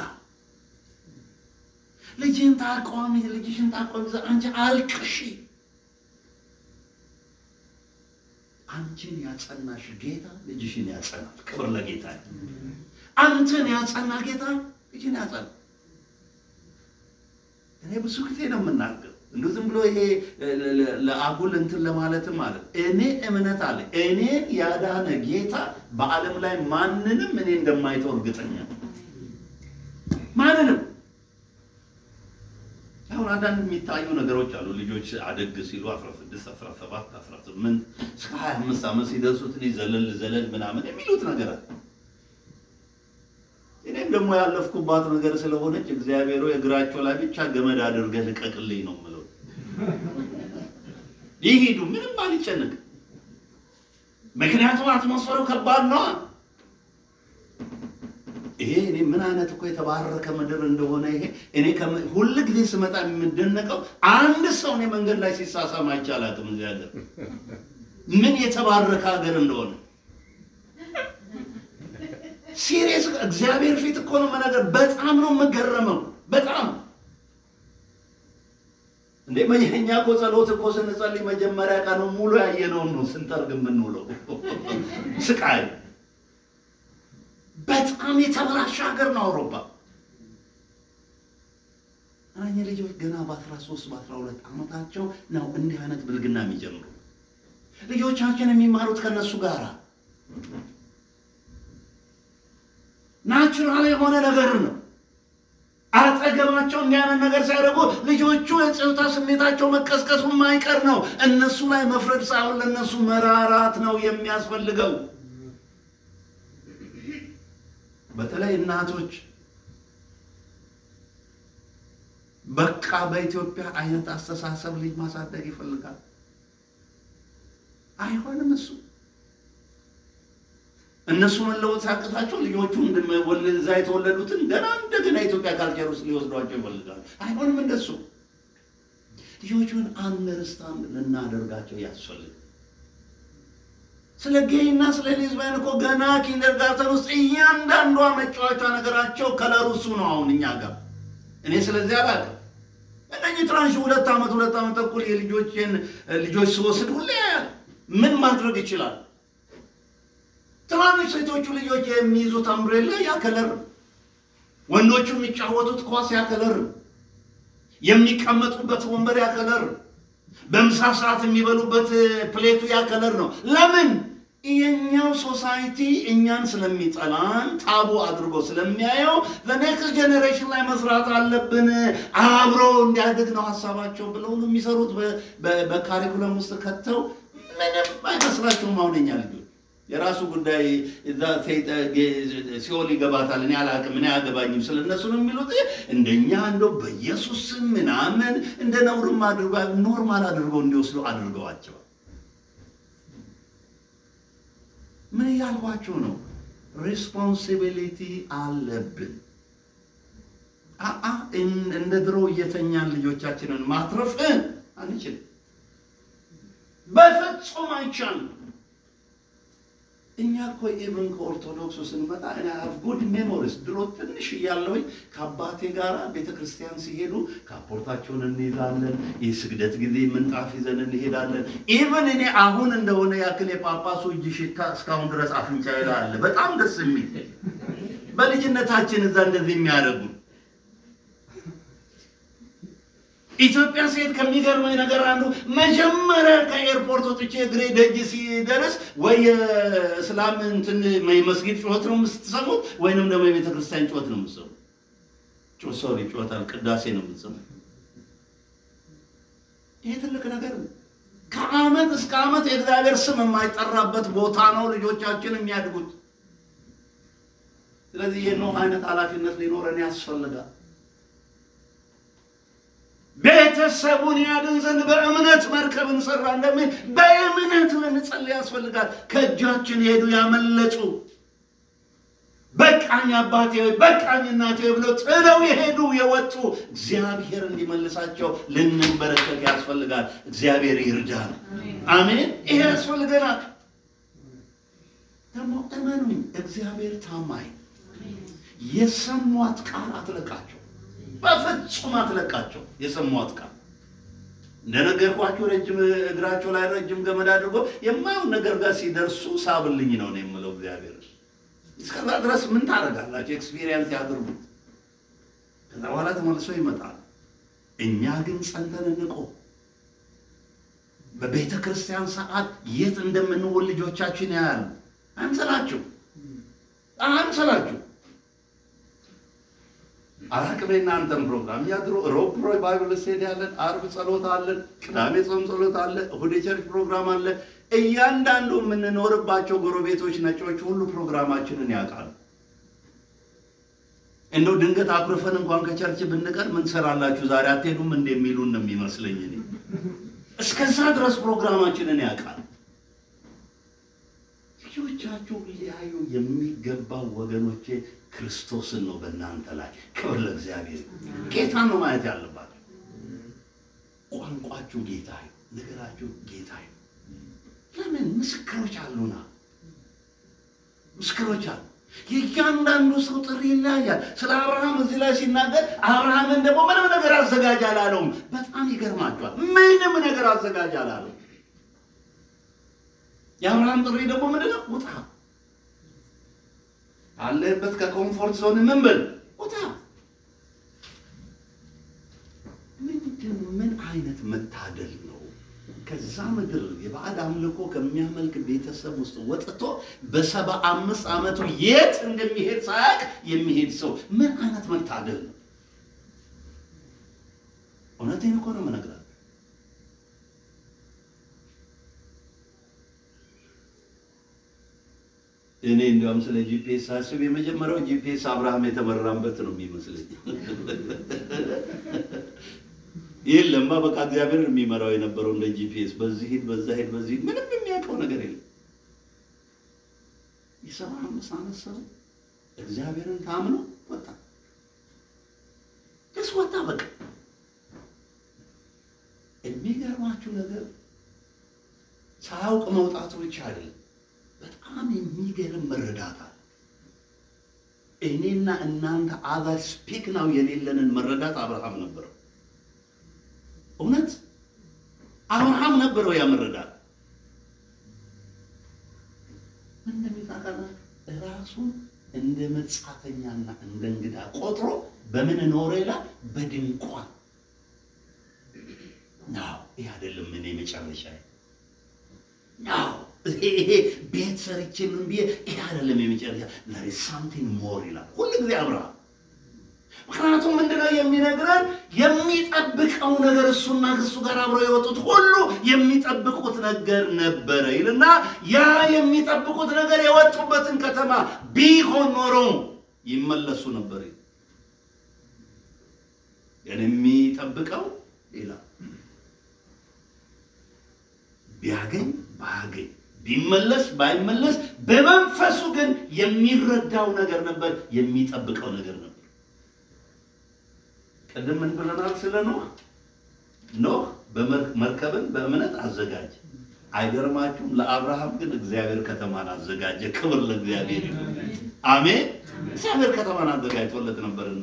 ልጅህን ታቋሚ ልጅሽን ታቋሚ ዘንድ አንቺ አልቅሺ። አንቺን ያጸናሽ ጌታ ልጅሽን ያጸናል። ክብር ለጌታ። አንተን ያጸና ጌታ ልጅን ያጸናል። እኔ ብዙ ጊዜ ነው የምናገር እንደው ዝም ብሎ ይሄ ለአጉል እንትን ለማለትም ማለት እኔ እምነት አለ እኔ ያዳነ ጌታ በዓለም ላይ ማንንም እኔ እንደማይተው እርግጠኛ ማንንም። አሁን አንዳንድ የሚታዩ ነገሮች አሉ። ልጆች አደግ ሲሉ 16 17 18 እስከ 25 ዓመት ሲደርሱት ዘለል ምናምን የሚሉት ነገር አለ። እኔም ደግሞ ያለፍኩባት ነገር ስለሆነች እግዚአብሔር እግራቸው ላይ ብቻ ገመድ አድርገህ ልቀቅልኝ ነው የምለው። ይሄዱ ምንም አልጨነቅ። ምክንያቱም አትሞስፈሩ ከባድ ነው። ይሄ እኔ ምን አይነት እኮ የተባረከ ምድር እንደሆነ ይሄ እኔ ሁሉ ጊዜ ስመጣ የምደነቀው አንድ ሰው እኔ መንገድ ላይ ሲሳሳም አይቻላትም። እዚህ ሀገር ምን የተባረከ ሀገር እንደሆነ ሲሪየስ እግዚአብሔር ፊት እኮ ነው ነገር በጣም ነው መገረመው። በጣም እንዴ መየኛ እኮ ጸሎት እኮ ስንጸልይ መጀመሪያ ቀኑ ሙሉ ያየነው ነው ስንጠርግ የምንውለው ስቃይ። በጣም የተበላሸ ሀገር ነው አውሮፓ። አኛ ልጆች ገና በ13 በ12 ዓመታቸው ነው እንዲህ አይነት ብልግና የሚጀምሩ። ልጆቻችን የሚማሩት ከነሱ ጋር ናቹራል የሆነ ነገር ነው። አጠገባቸው እንዲያነ ነገር ሳይረጉ ልጆቹ የጽውታ ስሜታቸው መቀስቀሱ ማይቀር ነው። እነሱ ላይ መፍረድ ሳይሆን ለነሱ መራራት ነው የሚያስፈልገው። በተለይ እናቶች በቃ በኢትዮጵያ አይነት አስተሳሰብ ልጅ ማሳደግ ይፈልጋል። አይሆንም እሱ እነሱ መለወጥ ሳቅታቸው ልጆቹ እንደወለዛ የተወለዱትን ገና እንደገና ኢትዮጵያ ካልቸር ውስጥ ሊወስዷቸው ይፈልጋሉ። አይሆንም እንደሱ። ልጆቹን አንደርስታንድ ልናደርጋቸው ያስፈልጋል። ስለ ጌይና ስለ ሌዝባይን እኮ ገና ኪንደርጋርተን ውስጥ እያንዳንዷ መጫወቻ ነገራቸው ከለሩ እሱ ነው። አሁን እኛ ጋር እኔ ስለዚህ አላውቅም። እነኚህ ትራንሽ 2 ዓመት ተኩል ልጆች ስወስድ ሁሌ ምን ማድረግ ይችላል? ትናንሽ ሴቶቹ ልጆች የሚይዙት አምብሬላ ያ ከለር፣ ወንዶቹ የሚጫወቱት ኳስ ያ ከለር፣ የሚቀመጡበት ወንበር ያ ከለር፣ በምሳ ሰዓት የሚበሉበት ፕሌቱ ያ ከለር ነው። ለምን? የኛው ሶሳይቲ እኛን ስለሚጠላን ታቡ አድርጎ ስለሚያየው በኔክስት ጄኔሬሽን ላይ መስራት አለብን፣ አብሮ እንዲያድግ ነው ሐሳባቸው ብለው ነው የሚሰሩት። በካሪኩለም ውስጥ ከተው ምንም አይመስላቸውም። አሁንኛ ልጆች የራሱ ጉዳይ እዛ ሲኦል ይገባታል፣ እኔ አላውቅም፣ እኔ አያገባኝም ስለነሱ ነው የሚሉት። እንደኛ እንደው በኢየሱስ ምናምን እንደ ነውርም አድርገው ኖርማል አድርገው እንዲወስዱ አድርገዋቸዋል። ምን ያልኳችሁ ነው? ሬስፖንሲቢሊቲ አለብን። እንደ ድሮ እየተኛን ልጆቻችንን ማትረፍ አንችልም፣ በፍጹም አይቻልም። እኛ እኮ ኢቭን ከኦርቶዶክሱ ስንመጣ እኔ ጉድ ሜሞሪስ ድሮ ትንሽ እያለሁኝ ከአባቴ ጋር ቤተክርስቲያን ሲሄዱ ካፖርታቸውን እንይዛለን፣ የስግደት ጊዜ ምንጣፍ ይዘን እንሄዳለን። ኢቭን እኔ አሁን እንደሆነ ያክል የጳጳሱ እጅ ሽታ እስካሁን ድረስ አፍንጫዬ ላይ አለ። በጣም ደስ የሚል በልጅነታችን እዛ እንደዚህ የሚያደርጉ ኢትዮጵያ ሴት ከሚገርመኝ ነገር አንዱ መጀመሪያ ከኤርፖርት ወጥቼ እግሬ ደጅ ሲደርስ ወይ እስላም እንትን መስጊድ ጩኸት ነው የምትሰሙት ወይንም ደግሞ የቤተ ክርስቲያን ጩኸት ነው የምትሰሙት። ጩኸታል ቅዳሴ ነው የምትሰሙት። ይሄ ትልቅ ነገር ነው። ከዓመት እስከ ዓመት የእግዚአብሔር ስም የማይጠራበት ቦታ ነው ልጆቻችን የሚያድጉት። ስለዚህ የኖህ አይነት ኃላፊነት ሊኖረን ያስፈልጋል። ቤተሰቡን ያድን ዘንድ በእምነት መርከብ እንሰራ እንደምን በእምነት ልንጸልይ ያስፈልጋል። ከእጃችን ሄዱ ያመለጡ በቃኝ አባቴ ወይ በቃኝ እናቴ ብለው ጥለው የሄዱ የወጡ እግዚአብሔር እንዲመልሳቸው ልንበረከክ ያስፈልጋል። እግዚአብሔር ይርዳን። አሜን። ይሄ ያስፈልገናል። ደግሞ እመኑኝ እግዚአብሔር ታማኝ፣ የሰሟት ቃል አትለቃቸው፣ በፍጹም አትለቃቸው። የሰሟት ቃል እንደነገርኳችሁ ረጅም እግራቸው ላይ ረጅም ገመድ አድርጎ የማይሆን ነገር ጋር ሲደርሱ ሳብልኝ ነው የምለው እግዚአብሔር። እስከዛ ድረስ ምን ታደርጋላችሁ? ኤክስፒሪየንስ ያድርጉት። ከዛ በኋላ ተመልሶ ይመጣል። እኛ ግን ጸንተን እንቆም። በቤተ ክርስቲያን ሰዓት የት እንደምንውል ልጆቻችን ያያሉ። አንሰላችሁ። አራቅቤና አንተም ፕሮግራም ያድሩ። ሮብ ባይብል ስቴዲ አለን፣ አርብ ጸሎት አለን፣ ቅዳሜ ጾም ጸሎት አለ፣ እሁድ የቸርች ፕሮግራም አለ። እያንዳንዱ የምንኖርባቸው ጎረቤቶች ነጮች ሁሉ ፕሮግራማችንን ያውቃሉ። እንደው ድንገት አኩርፈን እንኳን ከቸርች ብንቀር ምን ትሰራላችሁ ዛሬ አትሄዱም እንደሚሉን ነው የሚመስለኝ እኔ። እስከዛ ድረስ ፕሮግራማችንን ያውቃል። ልጆቻችሁ ሊያዩ የሚገባው ወገኖቼ ክርስቶስን ነው በእናንተ ላይ። ክብር ለእግዚአብሔር። ጌታ ነው ማለት ያለባችሁ። ቋንቋችሁ ጌታ ነው፣ ነገራችሁ ጌታ ነው። ለምን? ምስክሮች አሉና። ምስክሮች አሉ። የእያንዳንዱ ሰው ጥሪ ይለያያል። ስለ አብርሃም እዚህ ላይ ሲናገር አብርሃምን ደግሞ ምንም ነገር አዘጋጅ አላለውም። በጣም ይገርማችኋል። ምንም ነገር አዘጋጅ አላለውም። የአብርሃም ጥሪ ደግሞ ምንድን ነው? ውጣ አለበት ከኮምፎርት ዞን ምን በል ውጣ። ምን አይነት መታደል ነው! ከዛ ምድር የባዕድ አምልኮ ከሚያመልክ ቤተሰብ ውስጥ ወጥቶ በ75 ዓመቱ የት እንደሚሄድ ሳያውቅ የሚሄድ ሰው ምን አይነት መታደል ነው! እውነቴን እኮ ነው የምነግራችሁ። እኔ እንደውም ስለ ጂፒኤስ ሳስብ የመጀመሪያው ጂፒኤስ አብርሃም የተመራበት ነው የሚመስለኝ። የለማ በቃ እግዚአብሔር የሚመራው የነበረው እንደ ጂፒኤስ በዚህ ሂድ በዛ ሂድ በዚህ ምንም የሚያውቀው ነገር የለም። የ75 ዓመት ሰው እግዚአብሔርን ታምኖ ወጣ። ወጣ በቃ የሚገርማችሁ ነገር ሳያውቅ መውጣቱ ብቻ አይደለም፣ በጣም የሚገርም መረዳት አለ። እኔና እናንተ አዛር ስፒክ ነው የሌለንን መረዳት አብርሃም ነበረው። እውነት አብርሃም ነበረው ያ መረዳት። እንደሚታቀና ራሱን እንደ መጻተኛና እንደ እንግዳ ቆጥሮ በምን ኖረ ይላል? በድንኳን ነው። ይሄ አይደለም እኔ መጨረሻ ነው። ይሄ ቤት ሰርቼ ምን ብዬ ይሄ አይደለም የመጨረሻ። there is something more ይላል ሁሉ ጊዜ አብርሃም። ምክንያቱም ምንድነው የሚነግረን? የሚጠብቀው ነገር እሱና ከሱ ጋር አብረው የወጡት ሁሉ የሚጠብቁት ነገር ነበረ ይልና ያ የሚጠብቁት ነገር የወጡበትን ከተማ ቢሆን ኖሮ ይመለሱ ነበር። የሚጠብቀው ሌላ ቢያገኝ ባያገኝ ቢመለስ ባይመለስ በመንፈሱ ግን የሚረዳው ነገር ነበር፣ የሚጠብቀው ነገር ነበር። ቀደም ምን ብለናል ስለ ኖህ በመርከብን በእምነት አዘጋጀ። አይገርማችሁም? ለአብርሃም ግን እግዚአብሔር ከተማን አዘጋጀ። ክብር ለእግዚአብሔር ይሁን። አሜን። እግዚአብሔር ከተማን አዘጋጅቶለት ነበርና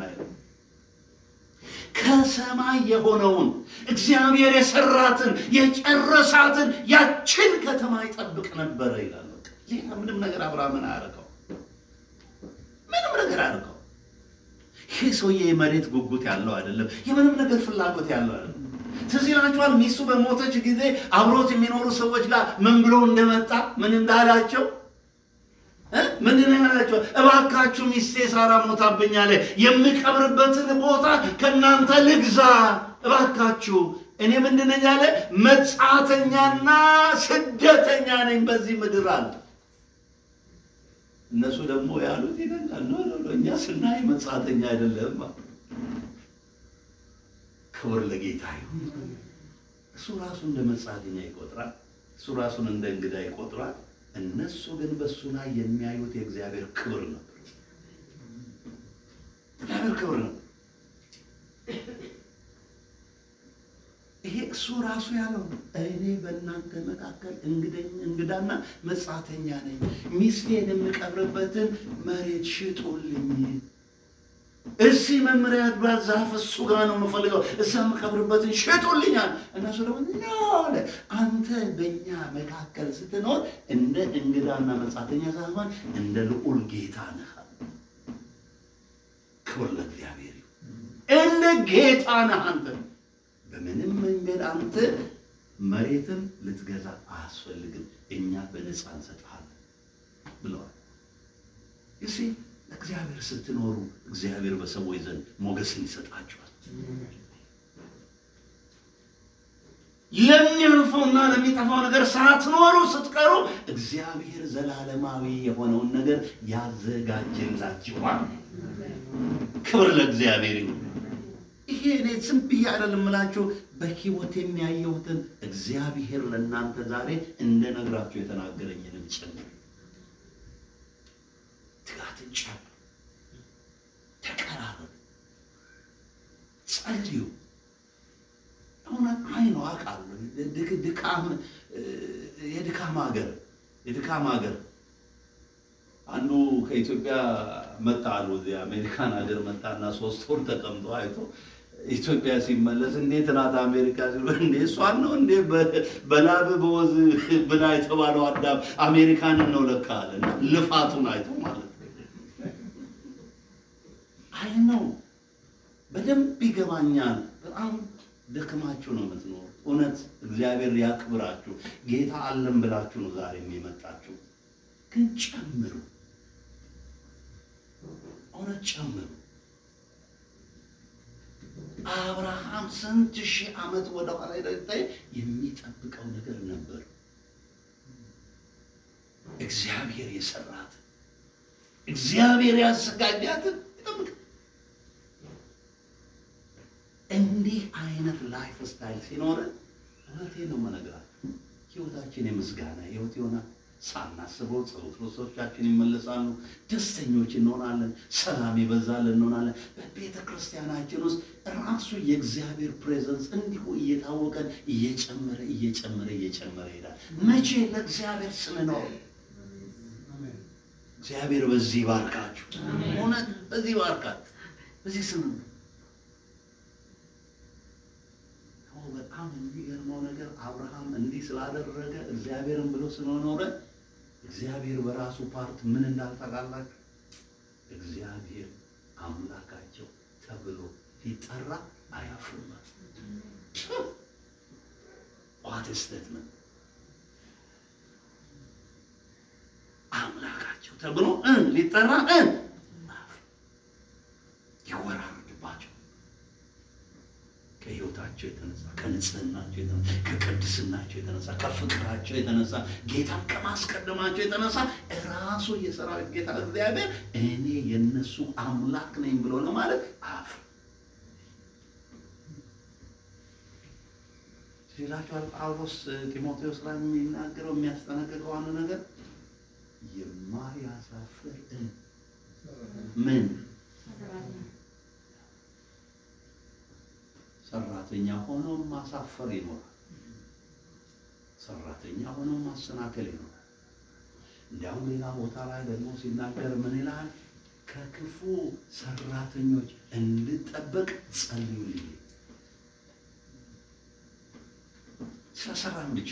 ከሰማይ የሆነውን እግዚአብሔር የሰራትን የጨረሳትን ያችን ከተማ ይጠብቅ ነበር ይላል። ሌላ ምንም ነገር አብርሃምን አያረከው፣ ምንም ነገር አያረከው። ይሄ ሰውዬ የመሬት ጉጉት ያለው አይደለም፣ የምንም ነገር ፍላጎት ያለው አይደለም። ትዝ ይላችኋል ሚስቱ በሞተች ጊዜ አብሮት የሚኖሩ ሰዎች ጋር ምን ብሎ እንደመጣ ምን እንዳላቸው ምንድነው ያላቸው? እባካችሁ ሚስቴ ሳራ ሞታብኛለች፣ የምቀብርበትን ቦታ ከናንተ ልግዛ እባካችሁ። እኔ ምንድነኝ ያለ? መጻተኛና ስደተኛ ነኝ በዚህ ምድር አለ። እነሱ ደግሞ ያሉት ይደንቃል። ነው እኛ ስናይ መጻተኛ አይደለም። ክብር ለጌታ ይሁን። እሱ ራሱን እንደ መጻተኛ ይቆጥራል፣ እሱ ራሱን እንደ እንግዳ ይቆጥራል። እነሱ ግን በሱ ላይ የሚያዩት የእግዚአብሔር ክብር ነው። እግዚአብሔር ክብር ነው። ይሄ እሱ ራሱ ያለው እኔ በእናንተ መካከል እንግዳና መጻተኛ ነኝ፣ ሚስቴን የምቀብርበትን መሬት ሽጡልኝ። እሺ መምሪያ ዛፍ እሱ ጋር ነው የምፈልገው፣ እዛ የምቀብርበትን ሽጡልኛል። እነሱ ደግሞ ነው አንተ በእኛ መካከል ስትኖር እንደ እንግዳና መጻተኛ ሳይሆን እንደ ልዑል ጌታ ነህ። ክብር ለእግዚአብሔር ይሁን። እንደ ጌታ ነህ አንተ። በምንም መንገድ አንተ መሬትን ልትገዛ አያስፈልግም፣ እኛ በነፃ እንሰጥሃለን ብለዋል። እሺ ለእግዚአብሔር ስትኖሩ እግዚአብሔር በሰዎች ዘንድ ሞገስን ይሰጣችኋል። ለሚያልፈውና ለሚጠፋው ነገር ሳትኖሩ ስትቀሩ እግዚአብሔር ዘላለማዊ የሆነውን ነገር ያዘጋጀላችኋል። ክብር ለእግዚአብሔር ይሁን። ይሄ እኔ ዝም ብዬ አይደለም የምላችሁ፣ በሕይወት የሚያየሁትን እግዚአብሔር ለእናንተ ዛሬ እንደነግራችሁ የተናገረኝንም ጭምር ትጋትን ጨምሩ፣ ተቀራረቡ፣ ጸልዩ። እውነት አይኖ አውቃለሁ የድካም ሀገር አንዱ ከኢትዮጵያ መጣ አሉ። እዚህ አሜሪካን ሀገር መጣና 3 ወር ተቀምጦ አይቶ ኢትዮጵያ ሲመለስ እንዴት ናት አሜሪካ ሲሉ እንዴ እሷን ነው እንዴ በላብ በወዝ ብላ የተባለው አዳም አሜሪካንን ነው ለካ አለና ልፋቱን አይቶ ማለት አይ ነው በደንብ ይገባኛል። በጣም ደክማችሁ ነው የምትኖሩ። እውነት እግዚአብሔር ያክብራችሁ። ጌታ አለም ብላችሁ ነው ዛሬ የሚመጣችሁ። ግን ጨምሩ፣ እውነት ጨምሩ። አብርሃም ስንት ሺህ ዓመት ወደ ኋላ ይደርሳል የሚጠብቀው ነገር ነበር። እግዚአብሔር የሰራት እግዚአብሔር ያዘጋጃትን ይጠብቅ። እንዲህ አይነት ላይፍ ስታይል ሲኖር እውነቴን ነው የምነግራችሁ ህይወታችን የምስጋና ህይወት ይሆናል። ሳናስበው ጸሎት ልብሶቻችን ይመለሳሉ፣ ደስተኞች እንሆናለን፣ ሰላም ይበዛል እንሆናለን። በቤተ ክርስቲያናችን ውስጥ ራሱ የእግዚአብሔር ፕሬዘንስ እንዲሁ እየታወቀን እየጨመረ ይሄዳል። መቼ? ለእግዚአብሔር ስንኖር። እግዚአብሔር በዚህ ባርካችሁ፣ እውነት በዚህ ባርካችሁ፣ በዚህ ስንኖር። በጣም የሚገርመው ነገር አብርሃም እንዲህ ስላደረገ እግዚአብሔርን ብሎ ስለኖረ እግዚአብሔር በራሱ ፓርት ምን እንዳልጠራላችሁ እግዚአብሔር አምላካቸው ተብሎ ሊጠራ አያፍርም። ዋት ስቴትመንት! አምላካቸው ተብሎ ሊጠራ ይወራረድባቸው ከሕይወታቸው የተነሳ ከንጽህናቸው የተነሳ ከቅድስናቸው የተነሳ ከፍቅራቸው የተነሳ ጌታን ከማስቀደማቸው የተነሳ ራሱ የሰራዊት ጌታ እግዚአብሔር እኔ የነሱ አምላክ ነኝ ብሎ ለማለት አፍ ሲላቸው ጳውሎስ ጢሞቴዎስ ላይ የሚናገረው የሚያስጠነቅቀው አንድ ነገር የማያሳፍር ምን ሰራተኛ ሆኖ ማሳፈር ይኖራል። ሰራተኛ ሆኖ ማሰናከል ይኖራል። እንዲያውም ሌላ ቦታ ላይ ደግሞ ሲናገር ምን ይላል? ከክፉ ሰራተኞች እንድጠበቅ ጸልዩልኝ። ስለሰራን ብቻ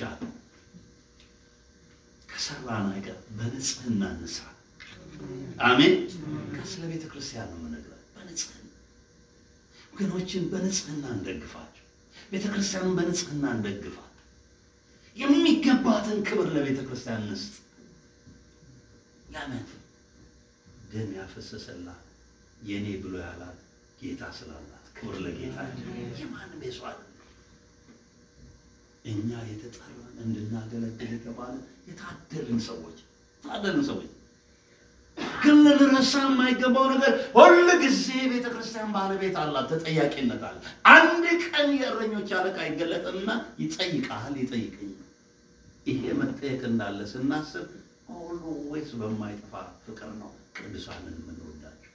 ከሰራን አይቀር በንጽህና እንስራ። አሜን። ስለ ቤተ ክርስቲያን ነው የምነግርህ። በንጽህና ወገኖችን በንጽህና እንደግፋቸው። ቤተ ክርስቲያንን በንጽህና እንደግፋት። የሚገባትን ክብር ለቤተ ክርስቲያን እንስጥ። ለምን? ደም ያፈሰሰላት የኔ ብሎ ያላት ጌታ ስላላት ክብር ለጌታ። የማንም ቤቷ እኛ የተጠራን እንድናገለግል የተባለ የታደልን ሰዎች ግን ልንረሳ የማይገባው ነገር ሁሉ ጊዜ ቤተ ክርስቲያን ባለቤት አላት፣ ተጠያቂነት አለ። አንድ ቀን የእረኞች አለቃ ይገለጥና ይጠይቃል፣ ይጠይቀኛል። ይሄ መጠየቅ እንዳለ ስናስብ ሁሉ ወይስ በማይጠፋ ፍቅር ነው ቅዱሳንን የምንወዳቸው።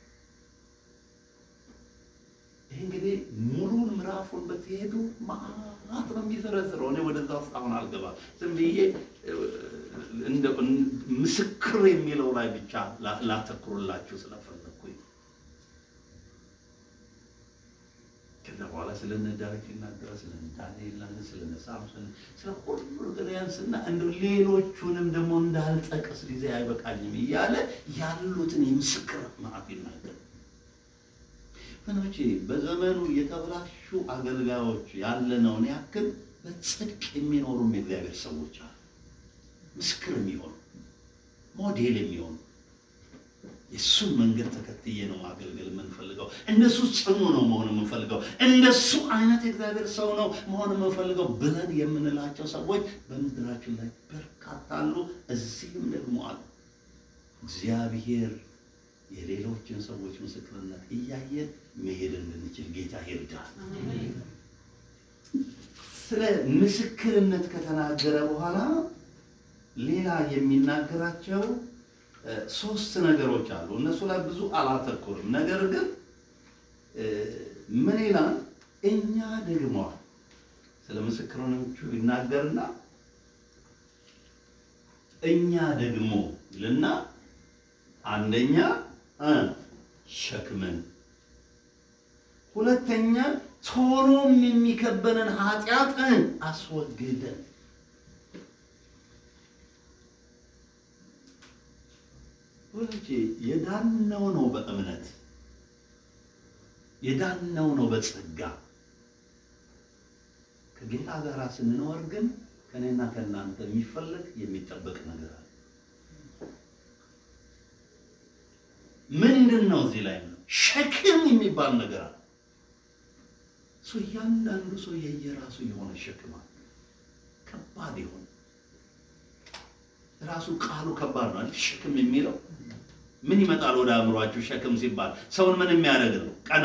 ይሄ እንግዲህ ሙሉን ምዕራፉን በትሄዱ ማአት ነው የሚዘረዝረው። እኔ ወደዛ ውስጥ አሁን አልገባም። ዝም ብዬ እንደ ምስክር የሚለው ላይ ብቻ ላተኩርላችሁ ስለፈለኩኝ። ከዛ በኋላ ስለነ ዳዊት ይናገራል፣ ስለነ ዳንኤል፣ ስለነ ሳምሶን፣ ስለ ሁሉ ገለያንስና እንደው ሌሎቹንም ደግሞ እንዳልጠቅስ ጊዜ አይበቃኝም እያለ ያሉትን የምስክር ማዕት ይናገራል። ወገኖቼ በዘመኑ የተበላሹ አገልጋዮች ያለነውን ያክል በጽድቅ የሚኖሩም የእግዚአብሔር ሰዎች አሉ። ምስክር የሚሆኑ ሞዴል የሚሆኑ የእሱን መንገድ ተከትዬ ነው ማገልገል የምንፈልገው። እንደሱ ጽኑ ነው መሆን የምንፈልገው። እንደሱ አይነት የእግዚአብሔር ሰው ነው መሆን የምንፈልገው ብለን የምንላቸው ሰዎች በምድራችን ላይ በርካታ አሉ። እዚህም ደግሞ አሉ። እግዚአብሔር የሌሎችን ሰዎች ምስክርነት እያየን መሄድ እንድንችል ጌታ ይርዳል። ስለ ምስክርነት ከተናገረ በኋላ ሌላ የሚናገራቸው ሶስት ነገሮች አሉ። እነሱ ላይ ብዙ አላተኩርም። ነገር ግን ምን ይላል? እኛ ደግሞ ስለ ምስክርነቱ ይናገርና እኛ ደግሞ ይልና አንደኛ ሸክምን፣ ሁለተኛ ቶሎም የሚከበንን ኃጢአት አስወግደን። ወልጄ የዳነው ነው በእምነት የዳነው ነው በጸጋ። ከጌታ ጋር ስንኖር ግን ከኔና ከናንተ የሚፈልግ የሚጠበቅ ነገር አለ። ምንድነው? እዚህ ላይ ነው ሸክም የሚባል ነገር አለ። እያንዳንዱ ሰው የየራሱ የሆነ ሸክም አለ። ከባድ ይሆን ራሱ ቃሉ ከባድ ነው። ሸክም የሚለው ምን ይመጣል ወደ አእምሯችሁ? ሸክም ሲባል ሰውን ምን የሚያደርግ ነው? ቀና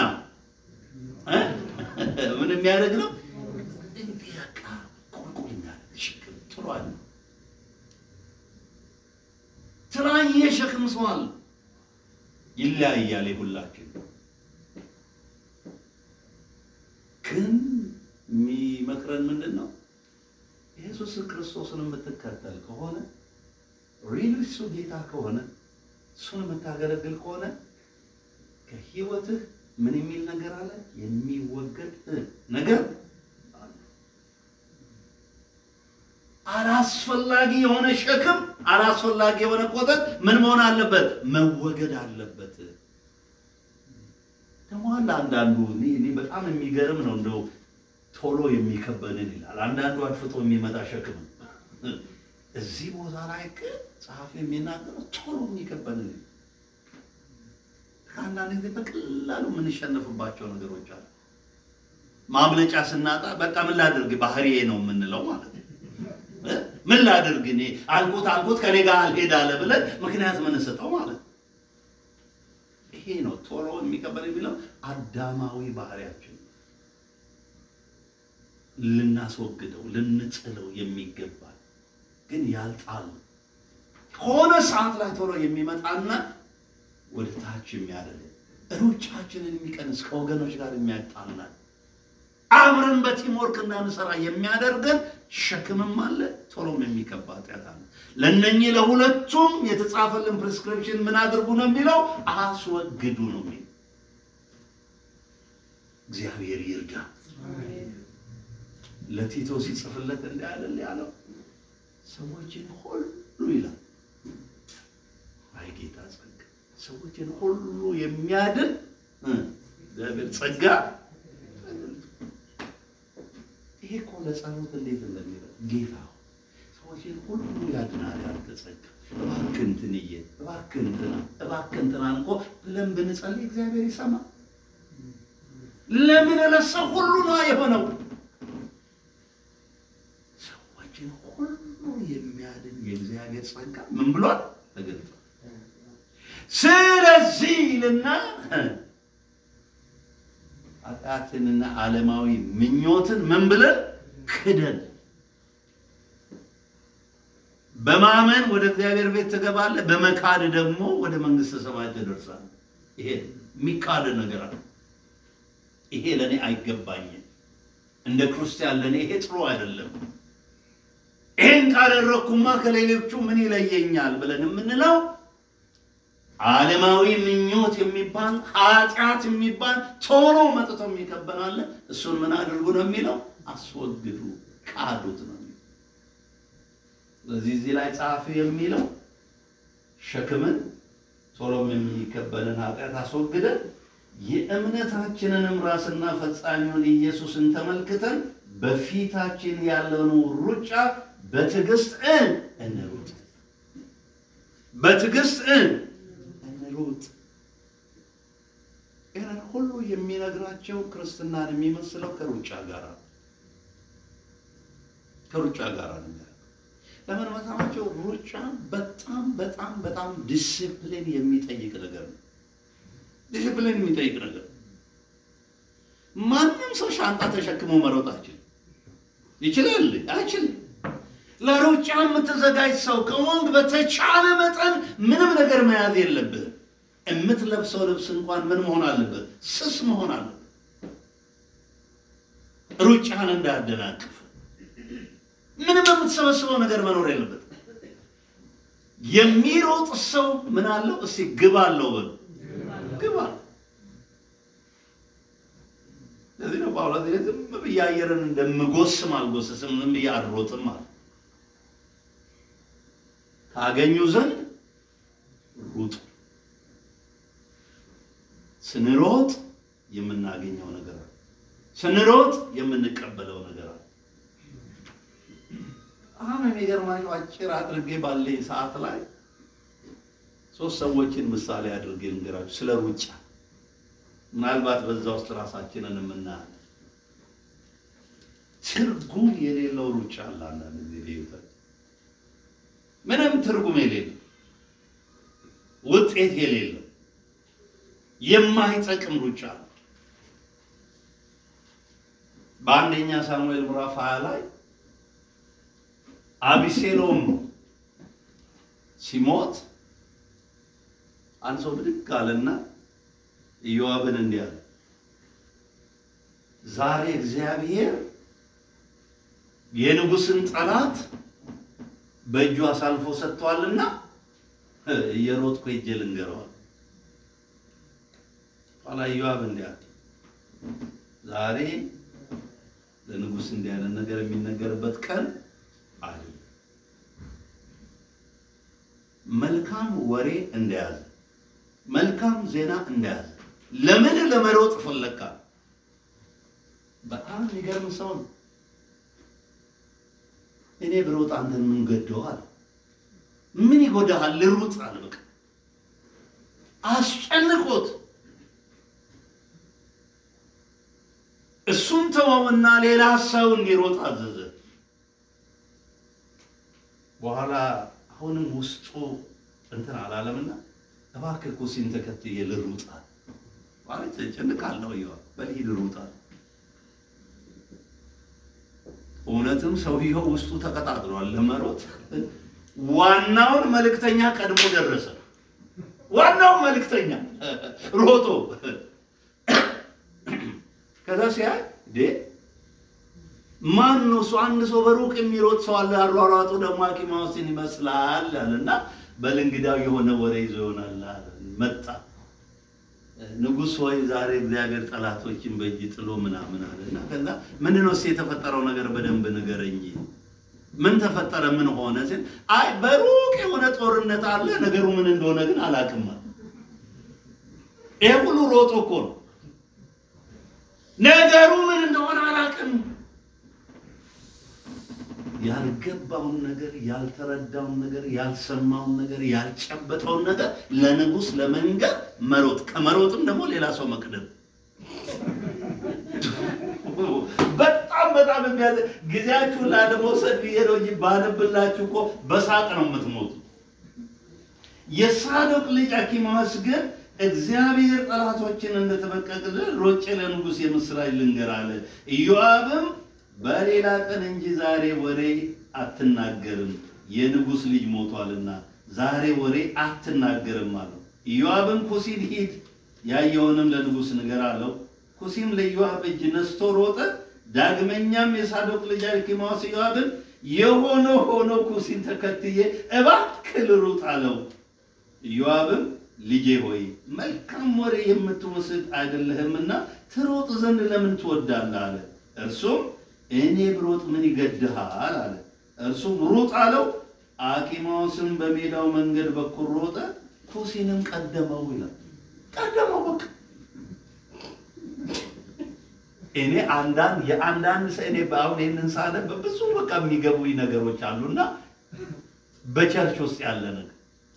ምን የሚያደርግ ነው? እንዲያቃ ቁልቁል የሚያደርግ ሸክም ጥሩ አለ። የተለያየ ሸክም ሰው አለ። ይለያያል ሁላችን። ግን የሚመክረን ምንድን ነው? ኢየሱስ ክርስቶስን የምትከተል ከሆነ ሪሊ እሱ ጌታ ከሆነ እሱን የምታገለግል ከሆነ ከህይወትህ ምን የሚል ነገር አለ? የሚወገድ ነገር አለ። አላስፈላጊ የሆነ ሸክም፣ አላስፈላጊ የሆነ ቆጠት ምን መሆን አለበት? መወገድ አለበት። ደግሞ አንዳንዱ እኔ በጣም የሚገርም ነው። እንደው ቶሎ የሚከበንን ይላል። አንዳንዱ አድፍጦ የሚመጣ ሸክም እዚህ ቦታ ላይ ግን ጸሐፊ የሚናገረው ቶሎ የሚከበንን ይላል። አንዳንድ ጊዜ በቀላሉ የምንሸነፍባቸው ነገሮች አሉ። ማምለጫ ስናጣ በቃ ምን ላድርግ ባህሪዬ ነው የምንለው ማለት ነው። ምን ላድርግ እኔ አልኩት ከኔ ጋር አልሄድ አለ ብለን ምክንያት የምንሰጠው ማለት ነው። ይሄ ነው ቶሎ የሚከበን የሚለው አዳማዊ ባህሪያችን ልናስወግደው ልንጥለው የሚገባ ግን ያልጣል ከሆነ ሰዓት ላይ ቶሎ የሚመጣና ወደ ታች የሚያደርግ ሩጫችንን የሚቀንስ ከወገኖች ጋር የሚያጣላን አብረን በቲምወርክ እንዳንሰራ የሚያደርገን ሸክምም አለ፣ ቶሎም የሚከባ ኃጢአት አለ። ለእነኚህ ለሁለቱም የተጻፈልን ፕሪስክሪፕሽን ምን አድርጉ ነው የሚለው? አስወግዱ ነው የሚለው። እግዚአብሔር ይርዳ። ለቲቶ ሲጽፍለት እንዳያለል ያለው ሰዎችን ሁሉ ይላል። አይ ጌታ ጸጋ ሰዎችን ሁሉ የሚያድን እግዚአብሔር ጸጋ። ይሄ እኮ ለጸሎት እንዴት እንደሚለው ጌታ ሰዎችን ሁሉ ያድናል ያንተ ጸጋ። እባክህ እንትንዬ እባክህ እንትናን እኮ ብለን ብንጸልይ እግዚአብሔር ይሰማል። ለምን ለሰው ሁሉ ነው የሆነው? ሰዎችን ሁሉ የሚያድን የእግዚአብሔር ጸጋ ምን ብሏል? ተገልጧል። ስለዚህ ልና ኃጢአትንና ዓለማዊ ምኞትን ምን ብለን ክደን በማመን ወደ እግዚአብሔር ቤት ትገባለህ፣ በመካድ ደግሞ ወደ መንግስተ ሰማያት ትደርሳለህ። ይሄ የሚካድ ነገር አለ። ይሄ ለኔ አይገባኝም፣ እንደ ክርስቲያን ለኔ ይሄ ጥሩ አይደለም፣ ይሄን ካደረኩማ ከሌሎቹ ምን ይለየኛል ብለን የምንለው ዓለማዊ ምኞት የሚባል ኃጢአት የሚባል ቶሎ መጥቶ የሚከበናል። እሱን ምን አድርጉ ነው የሚለው? አስወግዱ፣ ካዱት ነው የሚለው። ስለዚህ እዚህ ላይ ጻፍ የሚለው ሸክምን ቶሎም የሚከበንን ኃጢአት አስወግደን የእምነታችንንም ራስና ፈጻሚውን ኢየሱስን ተመልክተን በፊታችን ያለውን ሩጫ በትዕግስት እንሩጥ። በትዕግስት እንሩጥ። ይሄን ሁሉ የሚነግራቸው ክርስትናን የሚመስለው ከሩጫ ጋር ነው። ለምን መሰላችሁ? ሩጫ በጣም ዲሲፕሊን የሚጠይቅ ነገር ነው። ዲሲፕሊን የሚጠይቅ ነገር። ማንም ሰው ሻንጣ ተሸክሞ መሮጥ ይችላል? አይችልም። ለሩጫ የምትዘጋጅ ሰው ከወንግ በተቻለ መጠን ምንም ነገር መያዝ የለብህም። የምትለብሰው ልብስ እንኳን ምን መሆን አለበት? ስስ መሆን አለበት። ሩጫን እንዳያደናቅፍ ምንም የምትሰበስበው ነገር መኖር የለበት። የሚሮጥ ሰው ምን አለው? እስቲ ግብ አለው በሉ። ግብ አለው። ለዚህ ነው ጳውሎስ ዝም ብዬ አየርን እንደምጎስም አልጎስስም፣ ዝም ብዬ አልሮጥም አለ። ታገኙ ዘንድ ሩጡ። ስንሮጥ የምናገኘው ነገር አለ። ስንሮጥ የምንቀበለው ነገር አለ። አሁን የሚገርማችሁ አጭር አድርጌ ባለኝ ሰዓት ላይ 3 ሰዎችን ምሳሌ አድርጌ ልንገራችሁ ስለ ሩጫ። ምናልባት በዛ ውስጥ ራሳችንን የምናያለን። ትርጉም የሌለው ሩጫ አለ። አንዳንድ ጊዜ ምንም ትርጉም የሌለው ውጤት የሌለው የማይጠቅም ሩጫ። በአንደኛ ሳሙኤል ምዕራፍ 20 ላይ አቢሴሎም ሲሞት አንድ ሰው ብድግ አለና ኢዮአብን እንዲህ አለ፣ ዛሬ እግዚአብሔር የንጉሥን ጠላት በእጁ አሳልፎ ሰጥቷልና እየሮጥኩ ሄጄ ልንገረው። ኋላ ኢዮአብ እንዲህ አለ፣ ዛሬ ለንጉሥ እንዲህ ያለ ነገር የሚነገርበት ቀን አለ። መልካም ወሬ እንደያዘ መልካም ዜና እንደያዘ ለምን ለመሮጥ ፈለካ? በጣም የሚገርም ሰው ነው። እኔ ብሮጥ አንተን ምን ገደዋል? ምን ይጎዳሃል? ልሩጥ አለ። በቃ አስጨንቆት እሱም ተወውና ሌላ ሰው እንዲሮጥ አዘዘ። በኋላ አሁንም ውስጡ እንትን አላለምና እባክህ ኩሲን ተከትዬ ልሩጥ ማለት ጨንቃለሁ ይዋል በልሂ ልሩጥ። እውነትም ሰውየው ውስጡ ተቀጣጥሏል ለመሮጥ። ዋናውን መልእክተኛ ቀድሞ ደረሰ። ዋናው መልእክተኛ ሮጦ ከዛ ሲያይ ማን ነው እሱ? አንድ ሰው በሩቅ የሚሮጥ ሰው አለ። አሯሯጡ ደግሞ አኪማውስን ይመስላል አለና በል እንግዳው የሆነ ወሬ ይዞ ይሆናል አለ። መጣ። ንጉሥ ሆይ ዛሬ እግዚአብሔር ጠላቶችን በእጅ ጥሎ ምናምን አለና ከዛ ምንድነው እሱ የተፈጠረው ነገር በደንብ ንገረኝ። ምን ተፈጠረ? ምን ሆነ ሲል አይ በሩቅ የሆነ ጦርነት አለ፣ ነገሩ ምን እንደሆነ ግን አላውቅም። ይሄ ሁሉ ሮጦ እኮ ነው። ነገሩ ምን እንደሆነ አላውቅም። ያልገባውን ነገር፣ ያልተረዳውን ነገር፣ ያልሰማውን ነገር፣ ያልጨበጠውን ነገር ለንጉሥ ለመንገር መሮጥ፣ ከመሮጥም ደግሞ ሌላ ሰው መቅደም። በጣም የሚያዘ ጊዜያችሁን ላለመውሰድ ብዬ ነው እንጂ ባነብላችሁ እኮ በሳቅ ነው የምትሞቱ። የሳዶቅ ልጅ አኪማስ ግን እግዚአብሔር ጠላቶችን እንደተበቀቀልን ሮጬ ለንጉሥ የምስራች ልንገር አለ። ኢዮአብም በሌላ ቀን እንጂ ዛሬ ወሬ አትናገርም፣ የንጉሥ ልጅ ሞቷልና ዛሬ ወሬ አትናገርም አለው። ኢዮአብም ኩሲን ሂድ፣ ያየውንም ለንጉሥ ንገር አለው። ኩሲም ለኢዮአብ እጅ ነስቶ ሮጠ። ዳግመኛም የሳዶቅ ልጅ አኪማስ ኢዮአብን የሆነ ሆኖ ኩሲን ተከትዬ እባክህ ልሩጥ አለው። ኢዮአብም ልጄ ሆይ መልካም ወሬ የምትወስድ አይደለህምና ትሮጥ ዘንድ ለምን ትወዳለህ አለ። እርሱም እኔ ብሮጥ ምን ይገድሃል አለ። እርሱም ሩጥ አለው። አኪማስም በሜዳው መንገድ በኩል ሮጠ፣ ኩሲንም ቀደመው ይላል። ቀደመው በቃ እኔ የአንዳንድ ሰኔ በአሁን ይሄንን ሳለ በብዙ በቃ የሚገቡኝ ነገሮች አሉና በቸርች ውስጥ ያለ ነገር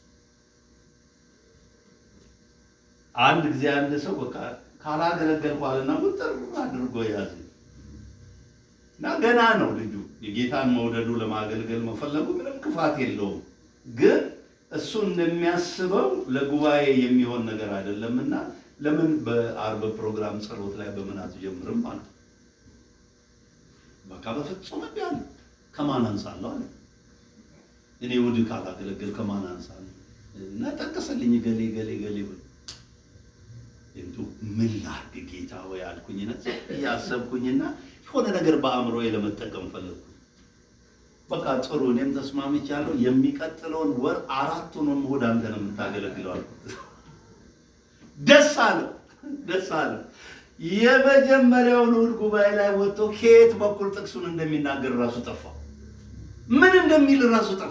አንድ ጊዜ አንድ ሰው በቃ ካላገለገልኳልና ወጥር አድርጎ ያዘ እና ገና ነው ልጁ የጌታን መውደዱ ለማገልገል መፈለጉ ምንም ክፋት የለውም፣ ግን እሱ እንደሚያስበው ለጉባኤ የሚሆን ነገር አይደለምና ለምን በአርብ ፕሮግራም ጸሎት ላይ በምን አትጀምርም ማለት በቃ በፍጹም ያለ ከማን አንሳለሁ አለ። እኔ ውድ ካላገለገል ከማን አንሳለሁ እና ጠቀሰልኝ ገሌ እንቱ ምን ላድርግ ጌታ ወይ አልኩኝና ያሰብኩኝና የሆነ ነገር በአእምሮዬ ለመጠቀም ፈለኩ። በቃ ጥሩ እኔም ተስማምቻለሁ። የሚቀጥለውን ወር አራቱንም እሑድ አንተ ነው የምታገለግለው አልኩት። ደስ አለ። የመጀመሪያውን እሑድ ጉባኤ ላይ ወጥቶ ከየት በኩል ጥቅሱን እንደሚናገር ራሱ ጠፋ፣ ምን እንደሚል ራሱ ጠፋ።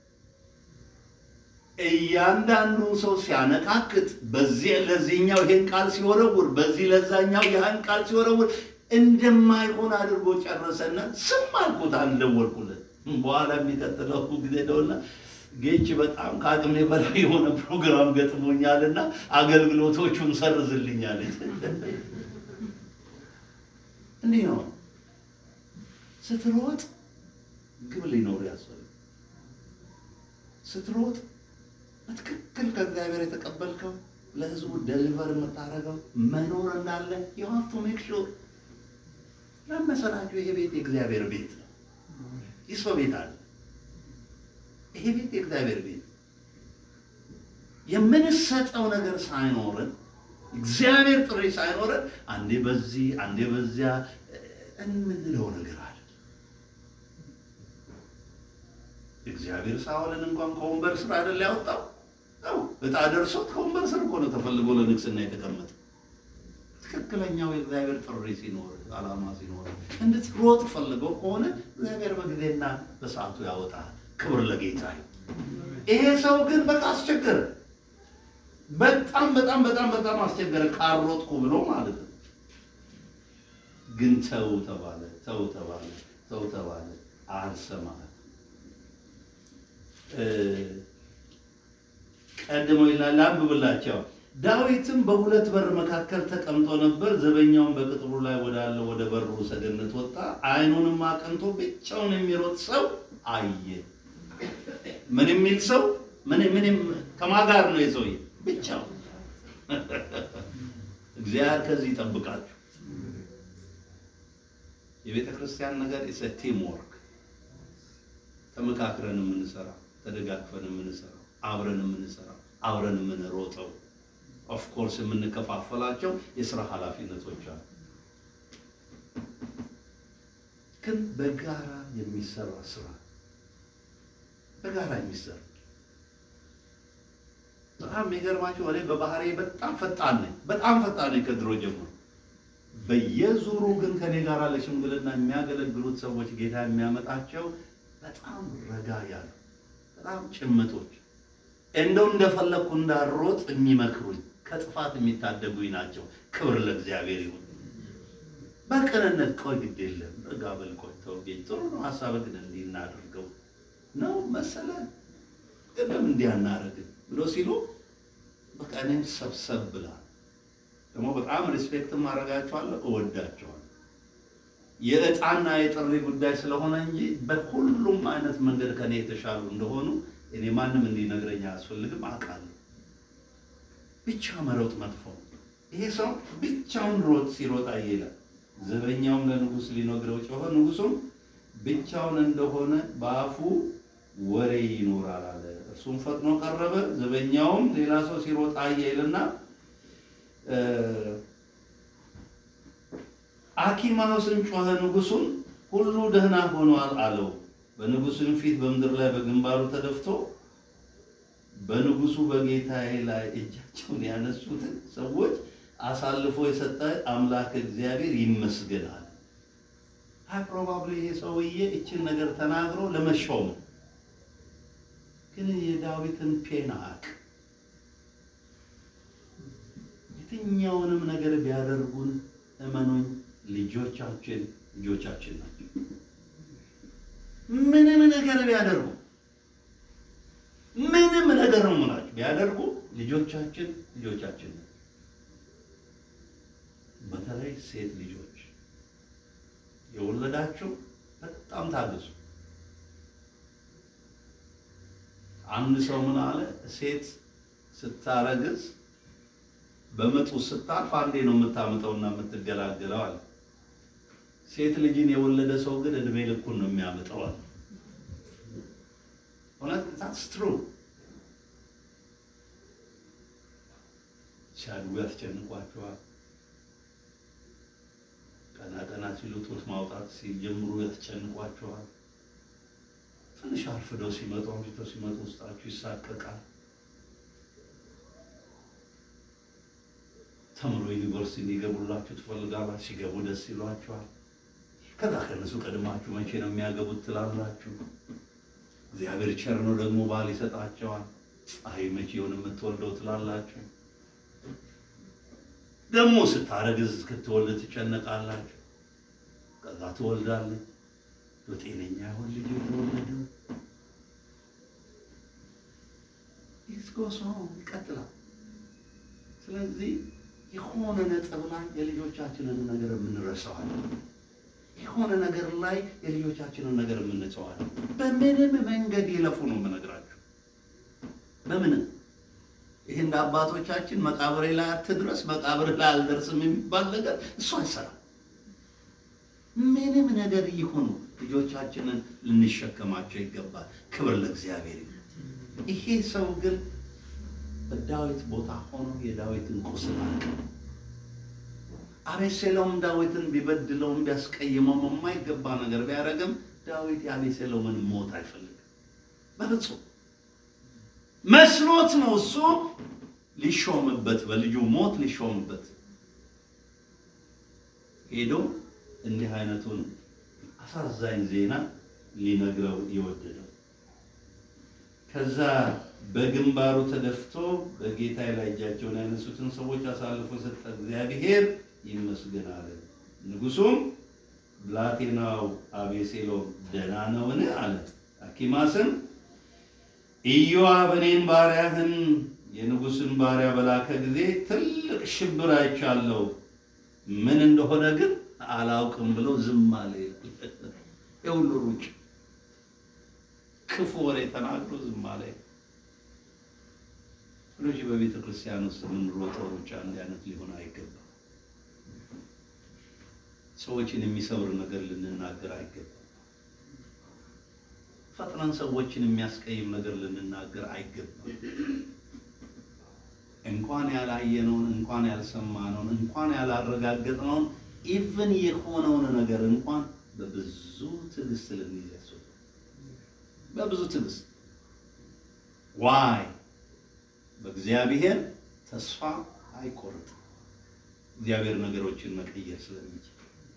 እያንዳንዱ ሰው ሲያነካክት በዚህ ለዚህኛው ይሄን ቃል ሲወረውር በዚህ ለዛኛው ያን ቃል ሲወረውር እንደማይሆን አድርጎ ጨረሰና ስም አልኩት፣ አልደወልኩለት። በኋላ የሚቀጥለው ጊዜ ደውልና ጌች በጣም ከአቅሜ በላይ የሆነ ፕሮግራም ገጥሞኛልና አገልግሎቶቹን ሰርዝልኛል። እንዲህ ነው ስትሮጥ ግብ ሊኖር ያስፈልጋል። ስትሮጥ በትክክል ከእግዚአብሔር የተቀበልከው ለህዝቡ ደሊቨር የምታደርገው መኖር እንዳለ you have to make sure። ለመሰላችሁ ይሄ ቤት የእግዚአብሔር ቤት ነው። የሰው ቤት አለ። ይሄ ቤት የእግዚአብሔር ቤት የምንሰጠው ነገር ሳይኖርን እግዚአብሔር ጥሪ ሳይኖርን አንዴ በዚህ አንዴ በዚያ እንምንለው ነገር አለ። እግዚአብሔር ሳኦልን እንኳን ከወንበር ስር አይደል ያወጣው? አው እጣ ደርሶት ከወንበር ስር እኮ ነው ተፈልጎ ለንግስና የተቀመጠ። ትክክለኛው የእግዚአብሔር ጥሪ ሲኖር ዓላማ ሲኖር እንድትሮጥ ፈልገው ከሆነ እግዚአብሔር በጊዜና በሰዓቱ ያወጣል። ክብር ለጌታ ይሁን። ይሄ ሰው ግን በቃ አስቸገረ። በጣም አስቸገረ ካሮጥኩ ብሎ ማለት ነው። ግን ተው ተባለ አልሰማም። ቀድሞ ይላል አንብብላቸው። ዳዊትም በሁለት በር መካከል ተቀምጦ ነበር። ዘበኛውን በቅጥሩ ላይ ወዳለው ወደ በሩ ሰገነት ወጣ። አይኑንም አቅንቶ ብቻውን የሚሮጥ ሰው አየ። ምን የሚል ሰው? ምንም ከማጋር ነው የሰውዬ ብቻው። እግዚአብሔር ከዚህ ይጠብቃችሁ። የቤተ ክርስቲያን ነገር is a team work። ተመካክረን የምንሰራ፣ ተደጋግፈን የምንሰራ፣ አብረን የምንሰራ፣ አብረን የምንሮጠው of course የምንከፋፈላቸው የሥራ ኃላፊነቶች አሉ። ግን በጋራ የሚሰራ ስራ በጋራ የሚሰራ በጣም የሚገርማችሁ እኔ በባህሪ በጣም ፈጣን ነኝ ከድሮ ጀምሮ። በየዙሩ ግን ከኔ ጋር ለሽምግልና የሚያገለግሉት ሰዎች ጌታ የሚያመጣቸው በጣም ረጋ ያሉ በጣም ጭምቶች እንደው እንደፈለኩ እንዳሮጥ የሚመክሩኝ ከጥፋት የሚታደጉኝ ናቸው። ክብር ለእግዚአብሔር ይሁን። በቅንነት ቆይ ግድ የለም ረጋ በል ቆይ ተው ጥሩ ነው ሐሳብህ ግን እንዲህ እናድርገው ነው መሰለህ ግን እንዲህ አናረግ ብሎ ሲሉ በቃ እኔም ሰብሰብ ብላ ደግሞ በጣም ሪስፔክት ማድረጋቸዋለሁ፣ እወዳቸዋለሁ። የዕጣና የጥሪ ጉዳይ ስለሆነ እንጂ በሁሉም አይነት መንገድ ከኔ የተሻሉ እንደሆኑ እኔ ማንም እንዲነግረኝ አያስፈልግም፣ አውቃለሁ። ብቻ መሮጥ መጥፎ። ይሄ ሰው ብቻውን ሲሮጥ አየለ። ዘበኛውም ለንጉስ ሊነግረው ጮኸ። ንጉሱም ብቻውን እንደሆነ በአፉ ወሬ ይኖራል አለ። እርሱም ፈጥኖ ቀረበ። ዘበኛውም ሌላ ሰው ሲሮጥ አየልና አኪማውስን ጮኸ። ንጉሱን ሁሉ ደህና ሆኗል አለው። በንጉሱም ፊት በምድር ላይ በግንባሩ ተደፍቶ በንጉሱ በጌታዬ ላይ እጃቸውን ያነሱትን ሰዎች አሳልፎ የሰጠ አምላክ እግዚአብሔር ይመስገናል። ፕሮባብሊ የሰውዬ እችን ነገር ተናግሮ ለመሾም ግን የዳዊትን ፔናክ የትኛውንም ነገር ቢያደርጉን እመኑኝ ልጆቻችን ናቸው። ምንም ነገር ቢያደርጉ ምንም ነገር ነው ማለት ቢያደርጉ ልጆቻችን ናቸው። በተለይ ሴት ልጆች የወለዳችሁ በጣም ታገሱ። አንድ ሰው ምን አለ? ሴት ስታረግዝ በመጡ ስታርፍ አንዴ ነው የምታመጣውና የምትገላገለው አለ። ሴት ልጅን የወለደ ሰው ግን እድሜ ልኩን ነው የሚያመጣው አለ። that's true። ሲያድጉ ያስጨንቋቸዋል። ቀና ሲሉ ጡት ማውጣት ሲጀምሩ ያስጨንቋቸዋል። ትንሽ አርፍደው ሲመጡ ውስጣችሁ ይሳቀቃል። ተምሮ ዩኒቨርሲቲ እንዲገቡላችሁ ትፈልጋላችሁ። ሲገቡ ደስ ይሏችኋል። ከዛ ከነሱ ቀድማችሁ መቼ ነው የሚያገቡት ትላላችሁ። እግዚአብሔር ቸር ነው ደግሞ ባል ይሰጣቸዋል። አይ መቼ ይሆን የምትወልደው ትላላችሁ። ደግሞ ስታረግዝ እስክትወልድ ትጨነቃላችሁ። ከዛ ትወልዳለች። በጤነኛ ይሆን ልጅ የተወለደው? ይስኮሶ ይቀጥላል። ስለዚህ የሆነ ነጥብ ላይ የልጆቻችንን ነገር የምንረሳዋለን። የሆነ ነገር ላይ የልጆቻችንን ነገር የምንተዋለን። በምንም መንገድ ይለፉ ነው የምነግራችሁ። በምንም ይሄ እንደ አባቶቻችን መቃብሬ ላይ አትድረስ መቃብር ላይ አልደርስም የሚባል ነገር እሱ አይሰራም። ምንም ነገር ይሁኑ ልጆቻችንን ልንሸከማቸው ይገባል። ክብር ለእግዚአብሔር። ይሄ ሰው ግን በዳዊት ቦታ ሆኖ የዳዊትን ቁስል አቀ አቤሴሎም ዳዊትን ቢበድለውም ቢያስቀይመውም የማይገባ ነገር ቢያደርግም ዳዊት የአቤሴሎምን ሞት አይፈልግም በፍጹም። መስሎት ነው እሱ ሊሾምበት በልጁ ሞት ሊሾምበት ሄዶ እንዲህ አይነቱን አሳዛኝ ዜና ሊነግረው ይወደደው። ከዛ በግንባሩ ተደፍቶ በጌታዬ ላይ እጃቸውን ያነሱትን ሰዎች አሳልፎ ሰጠ፣ እግዚአብሔር ይመስገን አለ። ንጉሡም ብላቴናው አቤሴሎም ደህና ነውን አለ። አኪማስም ኢዮአብ እኔን ባሪያህን የንጉሥን ባሪያ በላከ ጊዜ ትልቅ ሽብር አይቻለሁ፣ ምን እንደሆነ ግን አላውቅም ብሎ ዝም አለ። የሁሉ ሩጭ ክፉ ወሬ ተናግሮ ዝም አለ። ስለዚህ በቤተ ክርስቲያን ውስጥ የምንሮጠው ሩጫ እንዲህ አይነት ሊሆን አይገባም። ሰዎችን የሚሰብር ነገር ልንናገር አይገባም። ፈጥነን ሰዎችን የሚያስቀይም ነገር ልንናገር አይገባም። እንኳን ያላየነውን እንኳን ያልሰማነውን እንኳን ያላረጋገጥነውን ኢቭን የሆነውን ነገር እንኳን በብዙ ትዕግስት ልንይዝ ያስፈልጋል። በብዙ ትዕግስት ዋይ በእግዚአብሔር ተስፋ አይቆርጥም። እግዚአብሔር ነገሮችን መቀየር ስለሚችል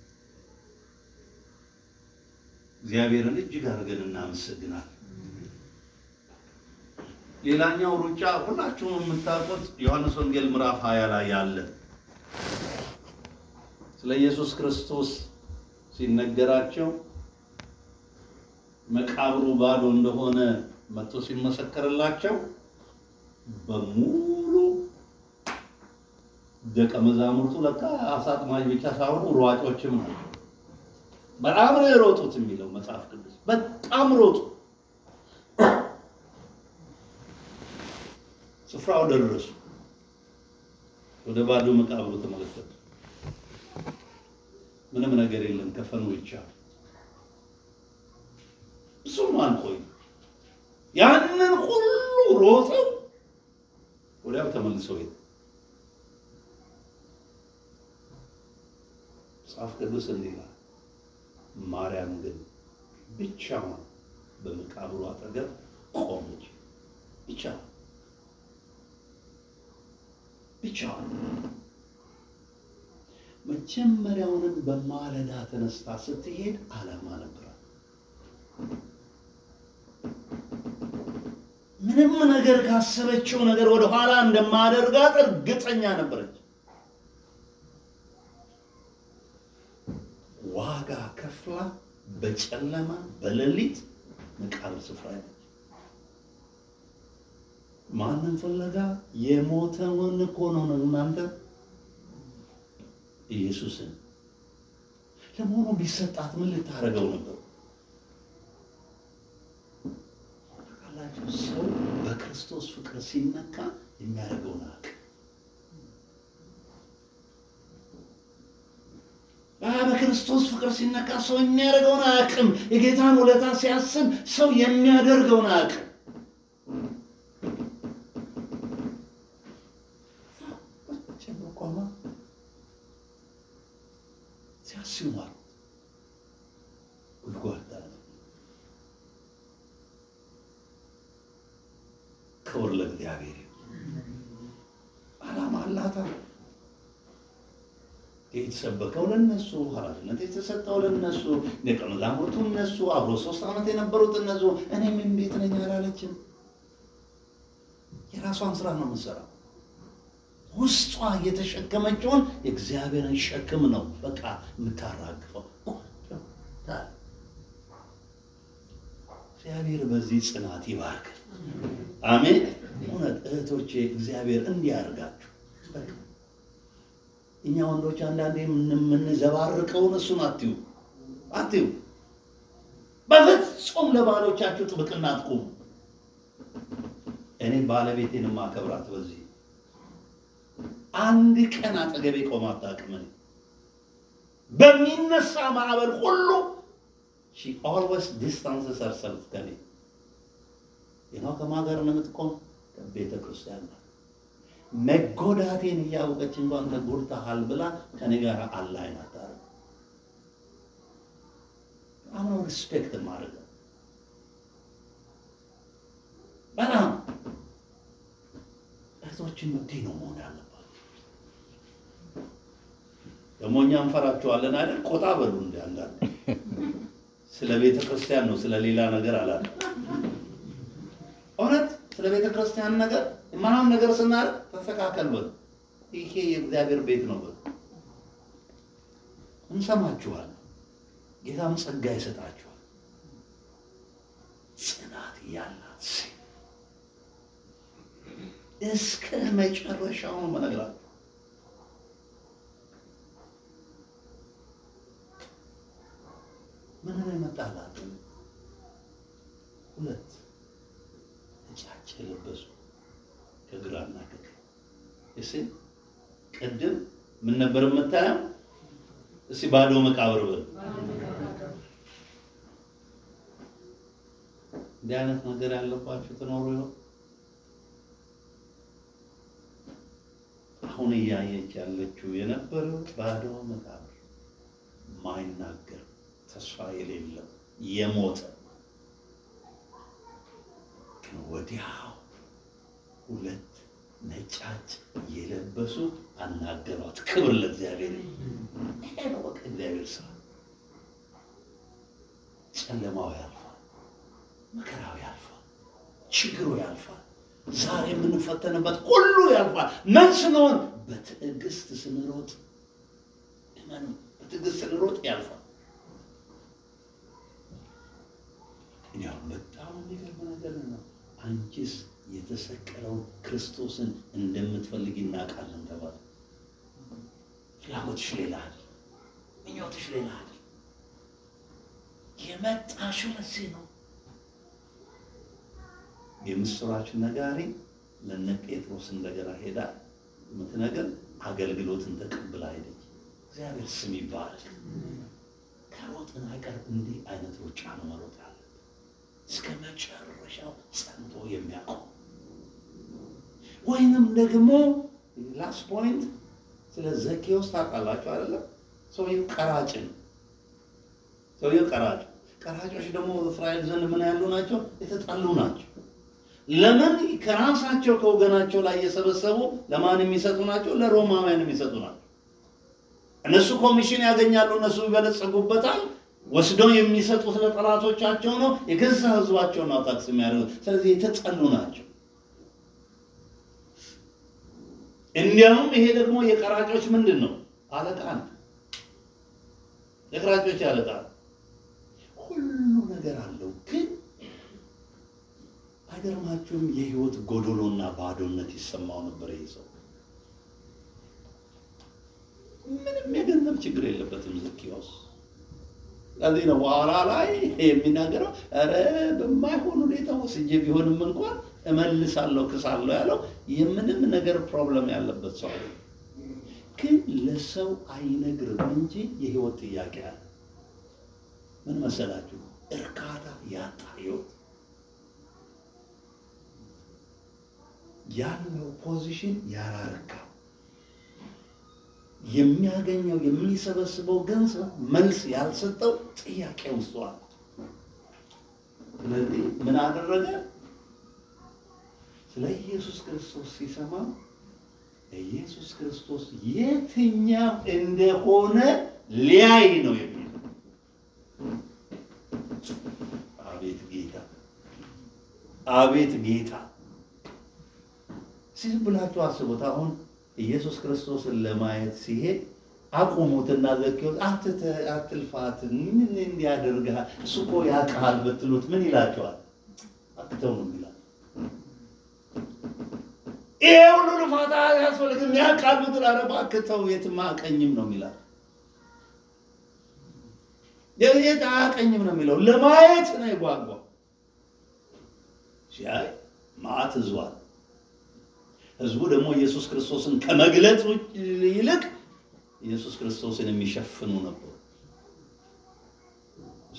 እግዚአብሔርን እጅግ አድርገን እናመሰግናለን። ሌላኛው ሩጫ ሁላችሁም የምታውቁት ዮሐንስ ወንጌል ምዕራፍ 20 ላይ ያለ ስለ ኢየሱስ ክርስቶስ ሲነገራቸው መቃብሩ ባዶ እንደሆነ መጥቶ ሲመሰከርላቸው በሙሉ ደቀ መዛሙርቱ ለካ አሳ አጥማጅ ብቻ ሳይሆኑ ሯጮችም ነው። በጣም ነው የሮጡት የሚለው መጽሐፍ ቅዱስ። በጣም ሮጡ። ስፍራው ደረሱ። ወደ ባዶ መቃብሩ ተመለከቱ። ምንም ነገር የለም፣ ከፈኑ ብቻ። ብዙም አልቆዩም። ያንን ሁሉ ሮጠው ወዲያው ተመልሰው ሄዱ። መጽሐፍ ቅዱስ እንዲህ ይላል፣ ማርያም ግን ብቻዋን በመቃብሩ አጠገብ ቆመች። ብቻዋን መጀመሪያውንም በማለዳ ተነስታ ስትሄድ ዓላማ ነበራት። ምንም ነገር ካሰበችው ነገር ወደ ኋላ እንደማደርጋት እርግጠኛ ነበረች። ዋጋ ከፍላ በጨለማ በሌሊት መቃብር ስፍራ ያለች ማንን ፍለጋ? የሞተውን እኮ ነው እናንተ ኢየሱስን። ለመሆኑ ቢሰጣት ምን ልታረገው ነበር? ታውቃላችሁ፣ ሰው በክርስቶስ ፍቅር ሲነካ የሚያደርገውን አያውቅም። በክርስቶስ ፍቅር ሲነካ ሰው የሚያደርገውን አያውቅም። የጌታን ውለታ ሲያስብ ሰው የሚያደርገውን አያውቅም። ሲያስማሩ ጉድጓድ ክብር ለእግዚአብሔር። ዓላማ አላት። የተሰበከው ለነሱ፣ ኃላፊነት የተሰጠው ለነሱ፣ ደቀ መዛሙርቱ እነሱ፣ አብሮ 3 ዓመት የነበሩት እነሱ። እኔ ምን ቤት ነኝ አላለችም። የራሷን ስራ ነው የምትሰራው። ውስጧ የተሸከመችውን የእግዚአብሔርን ሸክም ነው በቃ የምታራግፈው። እግዚአብሔር በዚህ ጽናት ይባርክ። አሜን። እውነት እህቶቼ እግዚአብሔር እንዲያርጋችሁ። እኛ ወንዶች አንዳንዴ የምንዘባርቀውን እሱን አትዩ። በፍጹም ለባሎቻችሁ ጥብቅና አትቁሙ። እኔ ባለቤቴን ማከብራት በዚህ አንድ ቀን አጠገቤ ቆማ አታውቅም። በሚነሳ ማዕበል ሁሉ she always distances herself ከኔ። ከማን ጋር ነው የምትቆም? ከቤተ ክርስቲያን ጋር። መጎዳቴን እያወቀች እንኳን ተጎድተሃል ብላ ከኔ ጋር አላይን አታረግ። አሁን ሪስፔክት ማድረግ በጣም እህቶችን እንዲህ ነው መሆን ያለባቸው። ደግሞ እኛ እንፈራቸዋለን አይደል? ቆጣ በሉ እንደ አንዳንድ ስለ ቤተ ክርስቲያን ነው፣ ስለ ሌላ ነገር አላለ። እውነት ስለ ቤተ ክርስቲያን ነገር የማናም ነገር ስናደርግ ተስተካከል በሉ። ይሄ የእግዚአብሔር ቤት ነው በሉ። እንሰማችኋለን። ጌታም ጸጋ ይሰጣችኋል። ጽናት ያላት ሴት እስከ መጨረሻው ነው መነግራችሁ። ምን ነው መጣላት? ሁለት ነጫጭ የለበሱ ከግራና ከቀኝ እሺ፣ ቅድም ምን ነበር የምታየው? እሺ ባዶ መቃብር በል። እንዲህ አይነት ነገር ያለባችሁ ትኖሩ ይሆን? አሁን እያየች ያለችው የነበረው ባዶ መቃብር፣ ማይናገር ተስፋ የሌለው የሞተ ግን ወዲያው ሁለት ነጫጭ የለበሱ አናገሯት። ክብር ለእግዚአብሔር። ይሄ ነው በቃ እግዚአብሔር ስራ። ጨለማው ያልፋል፣ መከራው ያልፋል፣ ችግሩ ያልፋል፣ ዛሬ የምንፈተንበት ሁሉ ያልፋል። ምን ስንሆን? በትዕግስት ስንሮጥ፣ እመኑ፣ በትዕግስት ስንሮጥ ያልፋል። ያው በጣም የሚገርም ነገር ነው። አንቺስ የተሰቀለውን ክርስቶስን እንደምትፈልጊ እናውቃለን ተባለ። ፍላጎትሽ ሌላ አይደል፣ ምኞትሽ ሌላ አይደል። የመጣሽው ለዚህ ነው። የምስራች ነጋሪ ለነ ጴጥሮስ እንደገና ሄዳ ምትነገር አገልግሎትን ተቀብላ ሄደች። እግዚአብሔር ስም ይባረክ። ከሮጥን አይቀር እንዲህ አይነት ሩጫ ነው መሮጥ ያለብን፣ እስከ መጨረሻው ጸንቶ የሚያቆም። ወይንም ደግሞ ላስት ፖይንት ስለ ዘኬዎስ ታውቃላችሁ አይደለም? ሰውየው ቀራጭ ነው። ሰውየው ቀራጭ። ቀራጮች ደግሞ እስራኤል ዘንድ ምን ያሉ ናቸው? የተጠሉ ናቸው። ለምን? ከራሳቸው ከወገናቸው ላይ እየሰበሰቡ ለማን የሚሰጡ ናቸው? ለሮማውያን የሚሰጡ ናቸው። እነሱ ኮሚሽን ያገኛሉ፣ እነሱ ይበለጽጉበታል። ወስደው የሚሰጡት ለጠላቶቻቸው ነው። የገዛ ህዝባቸው ነው ታክስ የሚያደርጉት። ስለዚህ የተጠሉ ናቸው። እንዲያውም ይሄ ደግሞ የቀራጮች ምንድን ነው? አለቃ ነው። የቀራጮች አለቃ ሁሉ ነገር አለው። ግን አይገርማችሁም? የህይወት ጎዶሎና ባዶነት ይሰማው ነበር ይሄ ሰው። ምንም የገንዘብ ችግር የለበትም ዘኬዎስ። ለዚህ ነው በኋላ ላይ የሚናገረው ኧረ በማይሆን ሁኔታ ወስጄ ቢሆንም እንኳን እመልሳለሁ ክሳለሁ ያለው የምንም ነገር ፕሮብለም ያለበት ሰው ነው። ግን ለሰው አይነግርም እንጂ የህይወት ጥያቄ አለ። ምን መሰላችሁ? እርካታ ያጣ ህይወት ያለው ፖዚሽን ያላረካ የሚያገኘው የሚሰበስበው ገንዘብ መልስ ያልሰጠው ጥያቄ ውስጥ አለ። ስለዚህ ምን አደረገ? ስለ ኢየሱስ ክርስቶስ ሲሰማ ኢየሱስ ክርስቶስ የትኛው እንደሆነ ሊያይ ነው የሚለው። አቤት ጌታ፣ አቤት ጌታ። ሲል ብላችሁ አስቡት። አሁን ኢየሱስ ክርስቶስን ለማየት ሲሄድ አቆሙትና ዘኬዎስ አትልፋት፣ ምን እንዲያደርጋል እሱ እኮ ያውቃል ብትሉት ምን ይላቸዋል? አትተው ነው ይላል። ይሄ ሁሉ ልፋታ ያስፈልግም ያውቃል ብትል ኧረ እባክህ ተው የትም አያውቀኝም ነው የሚላል። የት አያውቀኝም ነው የሚለው። ለማየት ነው የጓጓው። ሲያይ ማዕት ህዝቧል። ህዝቡ ደግሞ ኢየሱስ ክርስቶስን ከመግለጥ ይልቅ ኢየሱስ ክርስቶስን የሚሸፍኑ ነበሩ።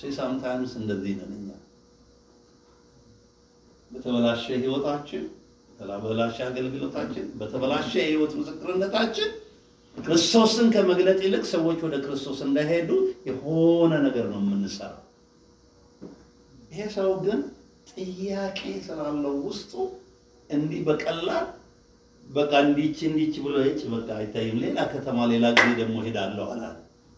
ሳምታይምስ እንደዚህ ነን እኛ። በተበላሸ ህይወታችን በተበላሸ አገልግሎታችን፣ በተበላሸ የህይወት ምስክርነታችን ክርስቶስን ከመግለጥ ይልቅ ሰዎች ወደ ክርስቶስ እንዳይሄዱ የሆነ ነገር ነው የምንሰራው። ይሄ ሰው ግን ጥያቄ ስላለው ውስጡ እንዲህ በቀላል በቃ እንዲች ብሎ በቃ አይታይም፣ ሌላ ከተማ ሌላ ጊዜ ደግሞ ሄዳለሁ አላለ።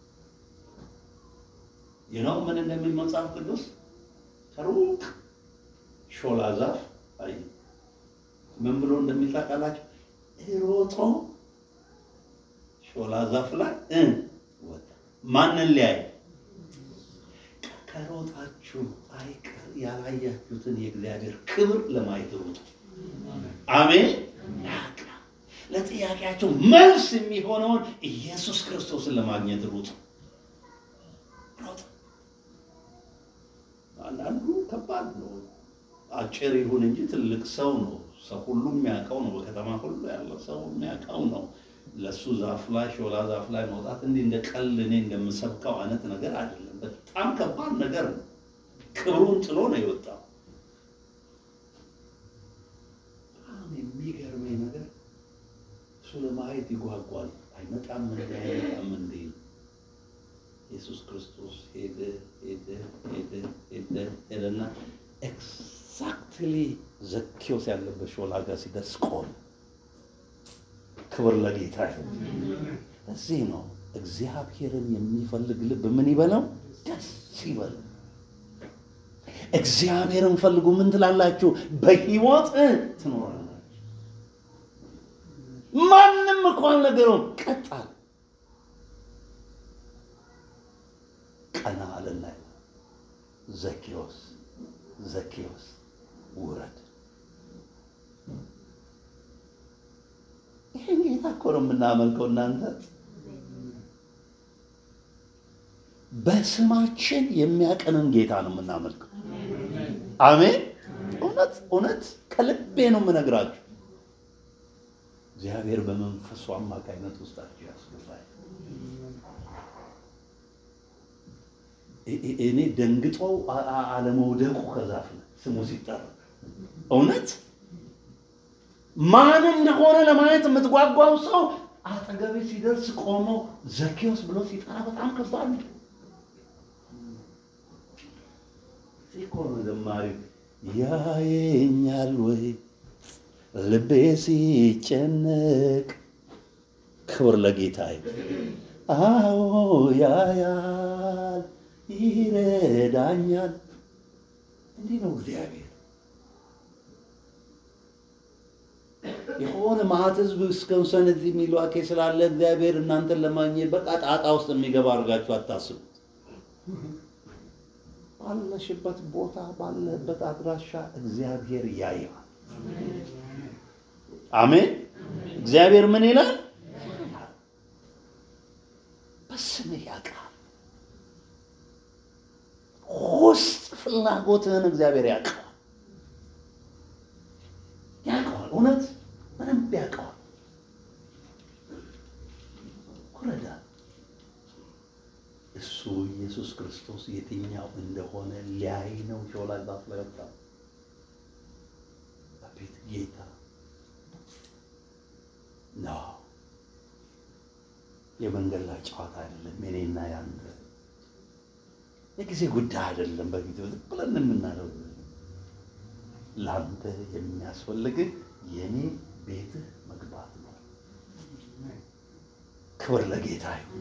የነው ምን እንደሚል መጽሐፍ ቅዱስ ከሩቅ ሾላ ዛፍ አይ ምን ብሎ እንደሚል ታውቃላችሁ? ሮጦ ሾላ ዛፍ ላይ ወጣ። ማንን ሊያይ? ከሮጣችሁ አይቀር ያላያችሁትን የእግዚአብሔር ክብር ለማየት ሩጡ። አሜን። ለጥያቄያችሁ መልስ የሚሆነውን ኢየሱስ ክርስቶስን ለማግኘት ሩጡ። አንዳንዱ ከባድ ነው፣ አጭር ይሁን እንጂ ትልቅ ሰው ነው። ሰው ሁሉ የሚያውቀው ነው፣ በከተማ ሁሉ ያለው ሰው የሚያውቀው ነው። ለሱ ዛፍ ላይ ሾላ ዛፍ ላይ መውጣት እንደ ቀልድ እኔ እንደምሰብከው አይነት ነገር አይደለም። በጣም ከባድ ነገር ነው። ክብሩን ጥሎ ነው የወጣው። በጣም የሚገርመኝ ነገር እሱ ለማየት ይጓጓል። አይመጣም እንደ ኢየሱስ ክርስቶስ ሄደና ኤግዛክትሊ ዘኬዎስ ያለበት ሾላ ጋር ሲደርስ ቆመ። ክብር ለጌታ ይሁን። እዚህ ነው እግዚአብሔርን የሚፈልግ ልብ ምን ይበለው? ደስ ይበለው። እግዚአብሔርን ፈልጉ ምን ትላላችሁ? በሕይወት ትኖራላችሁ። ማንም እንኳን ነገሩን ቀጣል ቀና አለና ዘኬዎስ ውረድ። ይሄን ጌታ እኮ ነው የምናመልከው እናንተ። በስማችን የሚያቀንን ጌታ ነው የምናመልከው። አሜን። እውነት ከልቤ ነው የምነግራችሁ። እግዚአብሔር በመንፈሱ አማካይነት ውስጣችሁ ያስገባል። እኔ ደንግጦ አለመውደቁ ከዛፍ ስሙ ሲጠራ እውነት ማን እንደሆነ ለማየት የምትጓጓው ሰው አጠገቤ ሲደርስ ቆሞ ዘኬዎስ ብሎ ሲጠራ በጣም ከባድ ነው። ሲቆም ዘማሪ ያየኛል ወይ ልቤ ሲጨነቅ። ክብር ለጌታ ይሁን። አዎ ያያል ይረዳኛል። እንዲህ ነው እግዚአብሔር። የሆነ ማዕት ህዝብ እስከውሰን እዚህ ሚልዋኬ ስላለ እግዚአብሔር እናንተን ለማግኘት በቃ ጣጣ ውስጥ የሚገባ አድርጋችሁ አታስቡ። ባለሽበት ቦታ ባለበት አድራሻ እግዚአብሔር ያያል። አሜን። እግዚአብሔር ምን ይላል? በስምህ ያውቃል። ውስጥ ፍላጎትህን እግዚአብሔር ያውቃል። እውነት ምንም ቢያውቀው ኩረዳ እሱ ኢየሱስ ክርስቶስ የትኛው እንደሆነ ሊያይ ነው ሾላ ዛፍ ላይ ወጣ። አቤት ጌታ ነው። የመንገድ ላይ ጨዋታ አይደለም። የኔና ያንተ የጊዜ ጉዳይ አይደለም። በፊት ብለን የምናደርገው ላንተ የሚያስፈልግ የኔ ቤትህ መግባት ነው። ክብር ለጌታ ይሁን።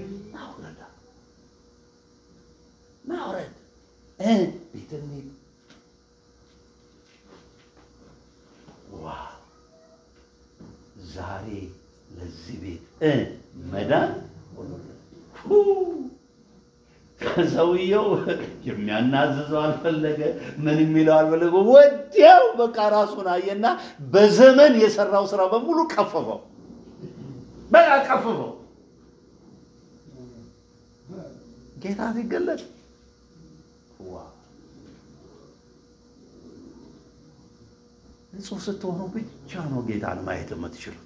ናውረድ ቤትን ዋው! ዛሬ ለዚህ ቤት መዳን ሰውየው የሚያናዝዘው አልፈለገ፣ ምን የሚለው አልፈለገ። ወዲያው በቃ ራሱን አየና በዘመን የሰራው ስራ በሙሉ ቀፈፈው። በቃ ቀፈፈው። ጌታ ሲገለጥ ንጹህ ስትሆኑ ብቻ ነው ጌታን ማየት የምትችሉት።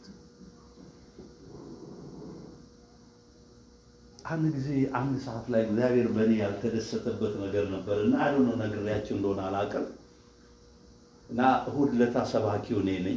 አንድ ጊዜ አንድ ሰዓት ላይ እግዚአብሔር በእኔ ያልተደሰተበት ነገር ነበርና አይደል ነው ነግሬያችሁ እንደሆነ አላውቅም። እና እሑድ ዕለት ሰባኪው እኔ ነኝ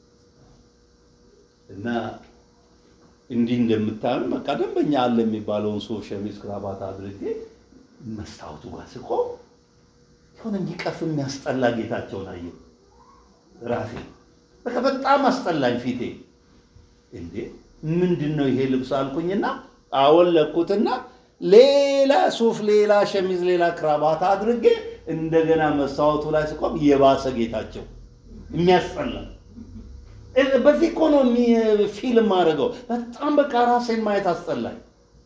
እና እንዲህ እንደምታዩ በቃ ደንበኛ አለ የሚባለውን ሱፍ ሸሚዝ ክራባት አድርጌ መስታወቱ ጋር ስቆም የሆነ እንዲቀፍ የሚያስጠላ ጌታቸውን አየሁ። ራሴ በቃ በጣም አስጠላኝ ፊቴ። እንዴ ምንድነው ይሄ ልብስ አልኩኝና አወለኩትና ሌላ ሱፍ፣ ሌላ ሸሚዝ፣ ሌላ ክራባት አድርጌ እንደገና መስታወቱ ላይ ስቆም የባሰ ጌታቸው የሚያስጠላ። በዚህ እኮ ነው ፊልም አድርገው በጣም በቃ ራሴን ማየት አስጠላኝ።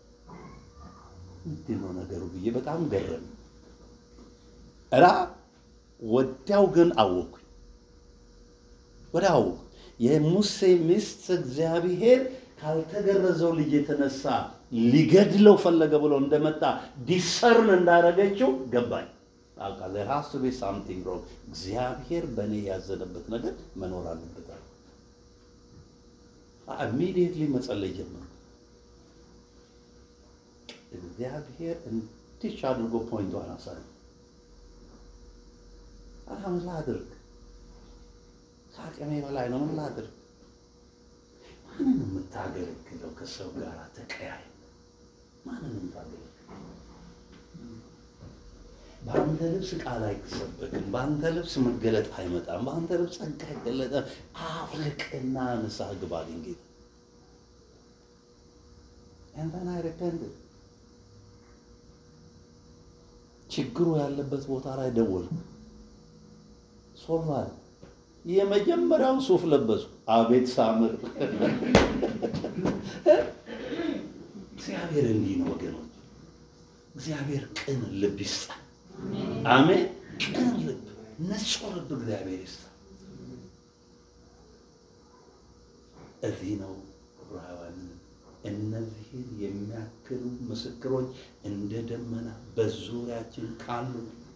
ምንድነው ነገሩ ብዬ በጣም ገረመኝ። ወዲያው ግን አወኩኝ። ወዲያው የሙሴ ሚስት እግዚአብሔር ካልተገረዘው ልጅ የተነሳ ሊገድለው ፈለገ ብሎ እንደመጣ ዲሰርን እንዳረገችው ገባኝ። አቃ there has to be something wrong። እግዚአብሔር በእኔ ያዘነበት ነገር መኖር አለበት። immediately መጸለይ ጀመርኩ። እግዚአብሔር እንዲህ አድርጎ ፖይንቷን አሳየኝ። ምን ላድርግ? ከአቅሜ በላይ ነው። ምን ላድርግ? ማንን የምታገለግለው? ከሰው ጋር ተቀያይ። ማንን የምታገለግለው? በአንተ ልብስ ቃል አይሰበክም። በአንተ ልብስ መገለጥ አይመጣም። በአንተ ልብስ ጸጋ አይገለጥም። አፍልቅና ንስሐ ግባ አለኝ ጌታ። and then I repented። ችግሩ ያለበት ቦታ ላይ ደወልኩ። ሶልቫል የመጀመሪያውን ሱፍ ለበስኩ። አቤት ሳምር! እግዚአብሔር እንዲህ ነው ወገኖች። እግዚአብሔር ቅን ልብ ይስጣል። አሜን። ቅን ልብ፣ ንጹህ ልብ እግዚአብሔር ይስጣል። እዚህ ነው ዕብራውያን እነዚህን የሚያክሉ ምስክሮች እንደ ደመና በዙሪያችን ካሉ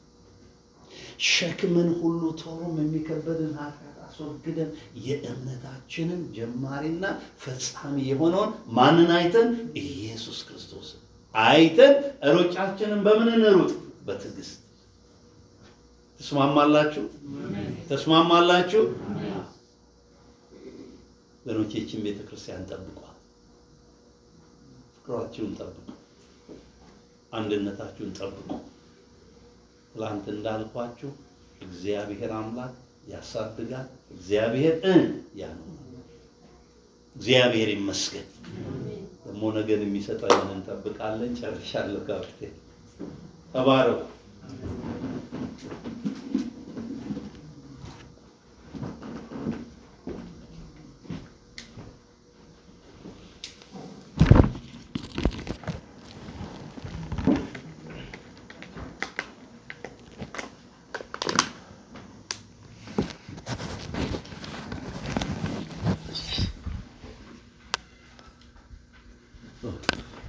ሸክምን ሁሉ ቶሎም የሚከበድን ኃጢአት አስወግደን የእምነታችንን ጀማሪና ፈጻሚ የሆነውን ማንን አይተን? ኢየሱስ ክርስቶስን አይተን ሩጫችንን በምን እንሩጥ? በትዕግስት። ተስማማላችሁ? ተስማማላችሁ? ወገኖቼችን ቤተክርስቲያን ጠብቋል። ፍቅራችሁን ጠብቁ። አንድነታችሁን ጠብቁ። ትላንት እንዳልኳችሁ እግዚአብሔር አምላክ ያሳድጋል። እግዚአብሔር ያኖራል። እግዚአብሔር ይመስገን። ደግሞ ነገን የሚሰጠንን እንጠብቃለን። ጨርሻለሁ። ካፕቴን ተባረኩ። Oh.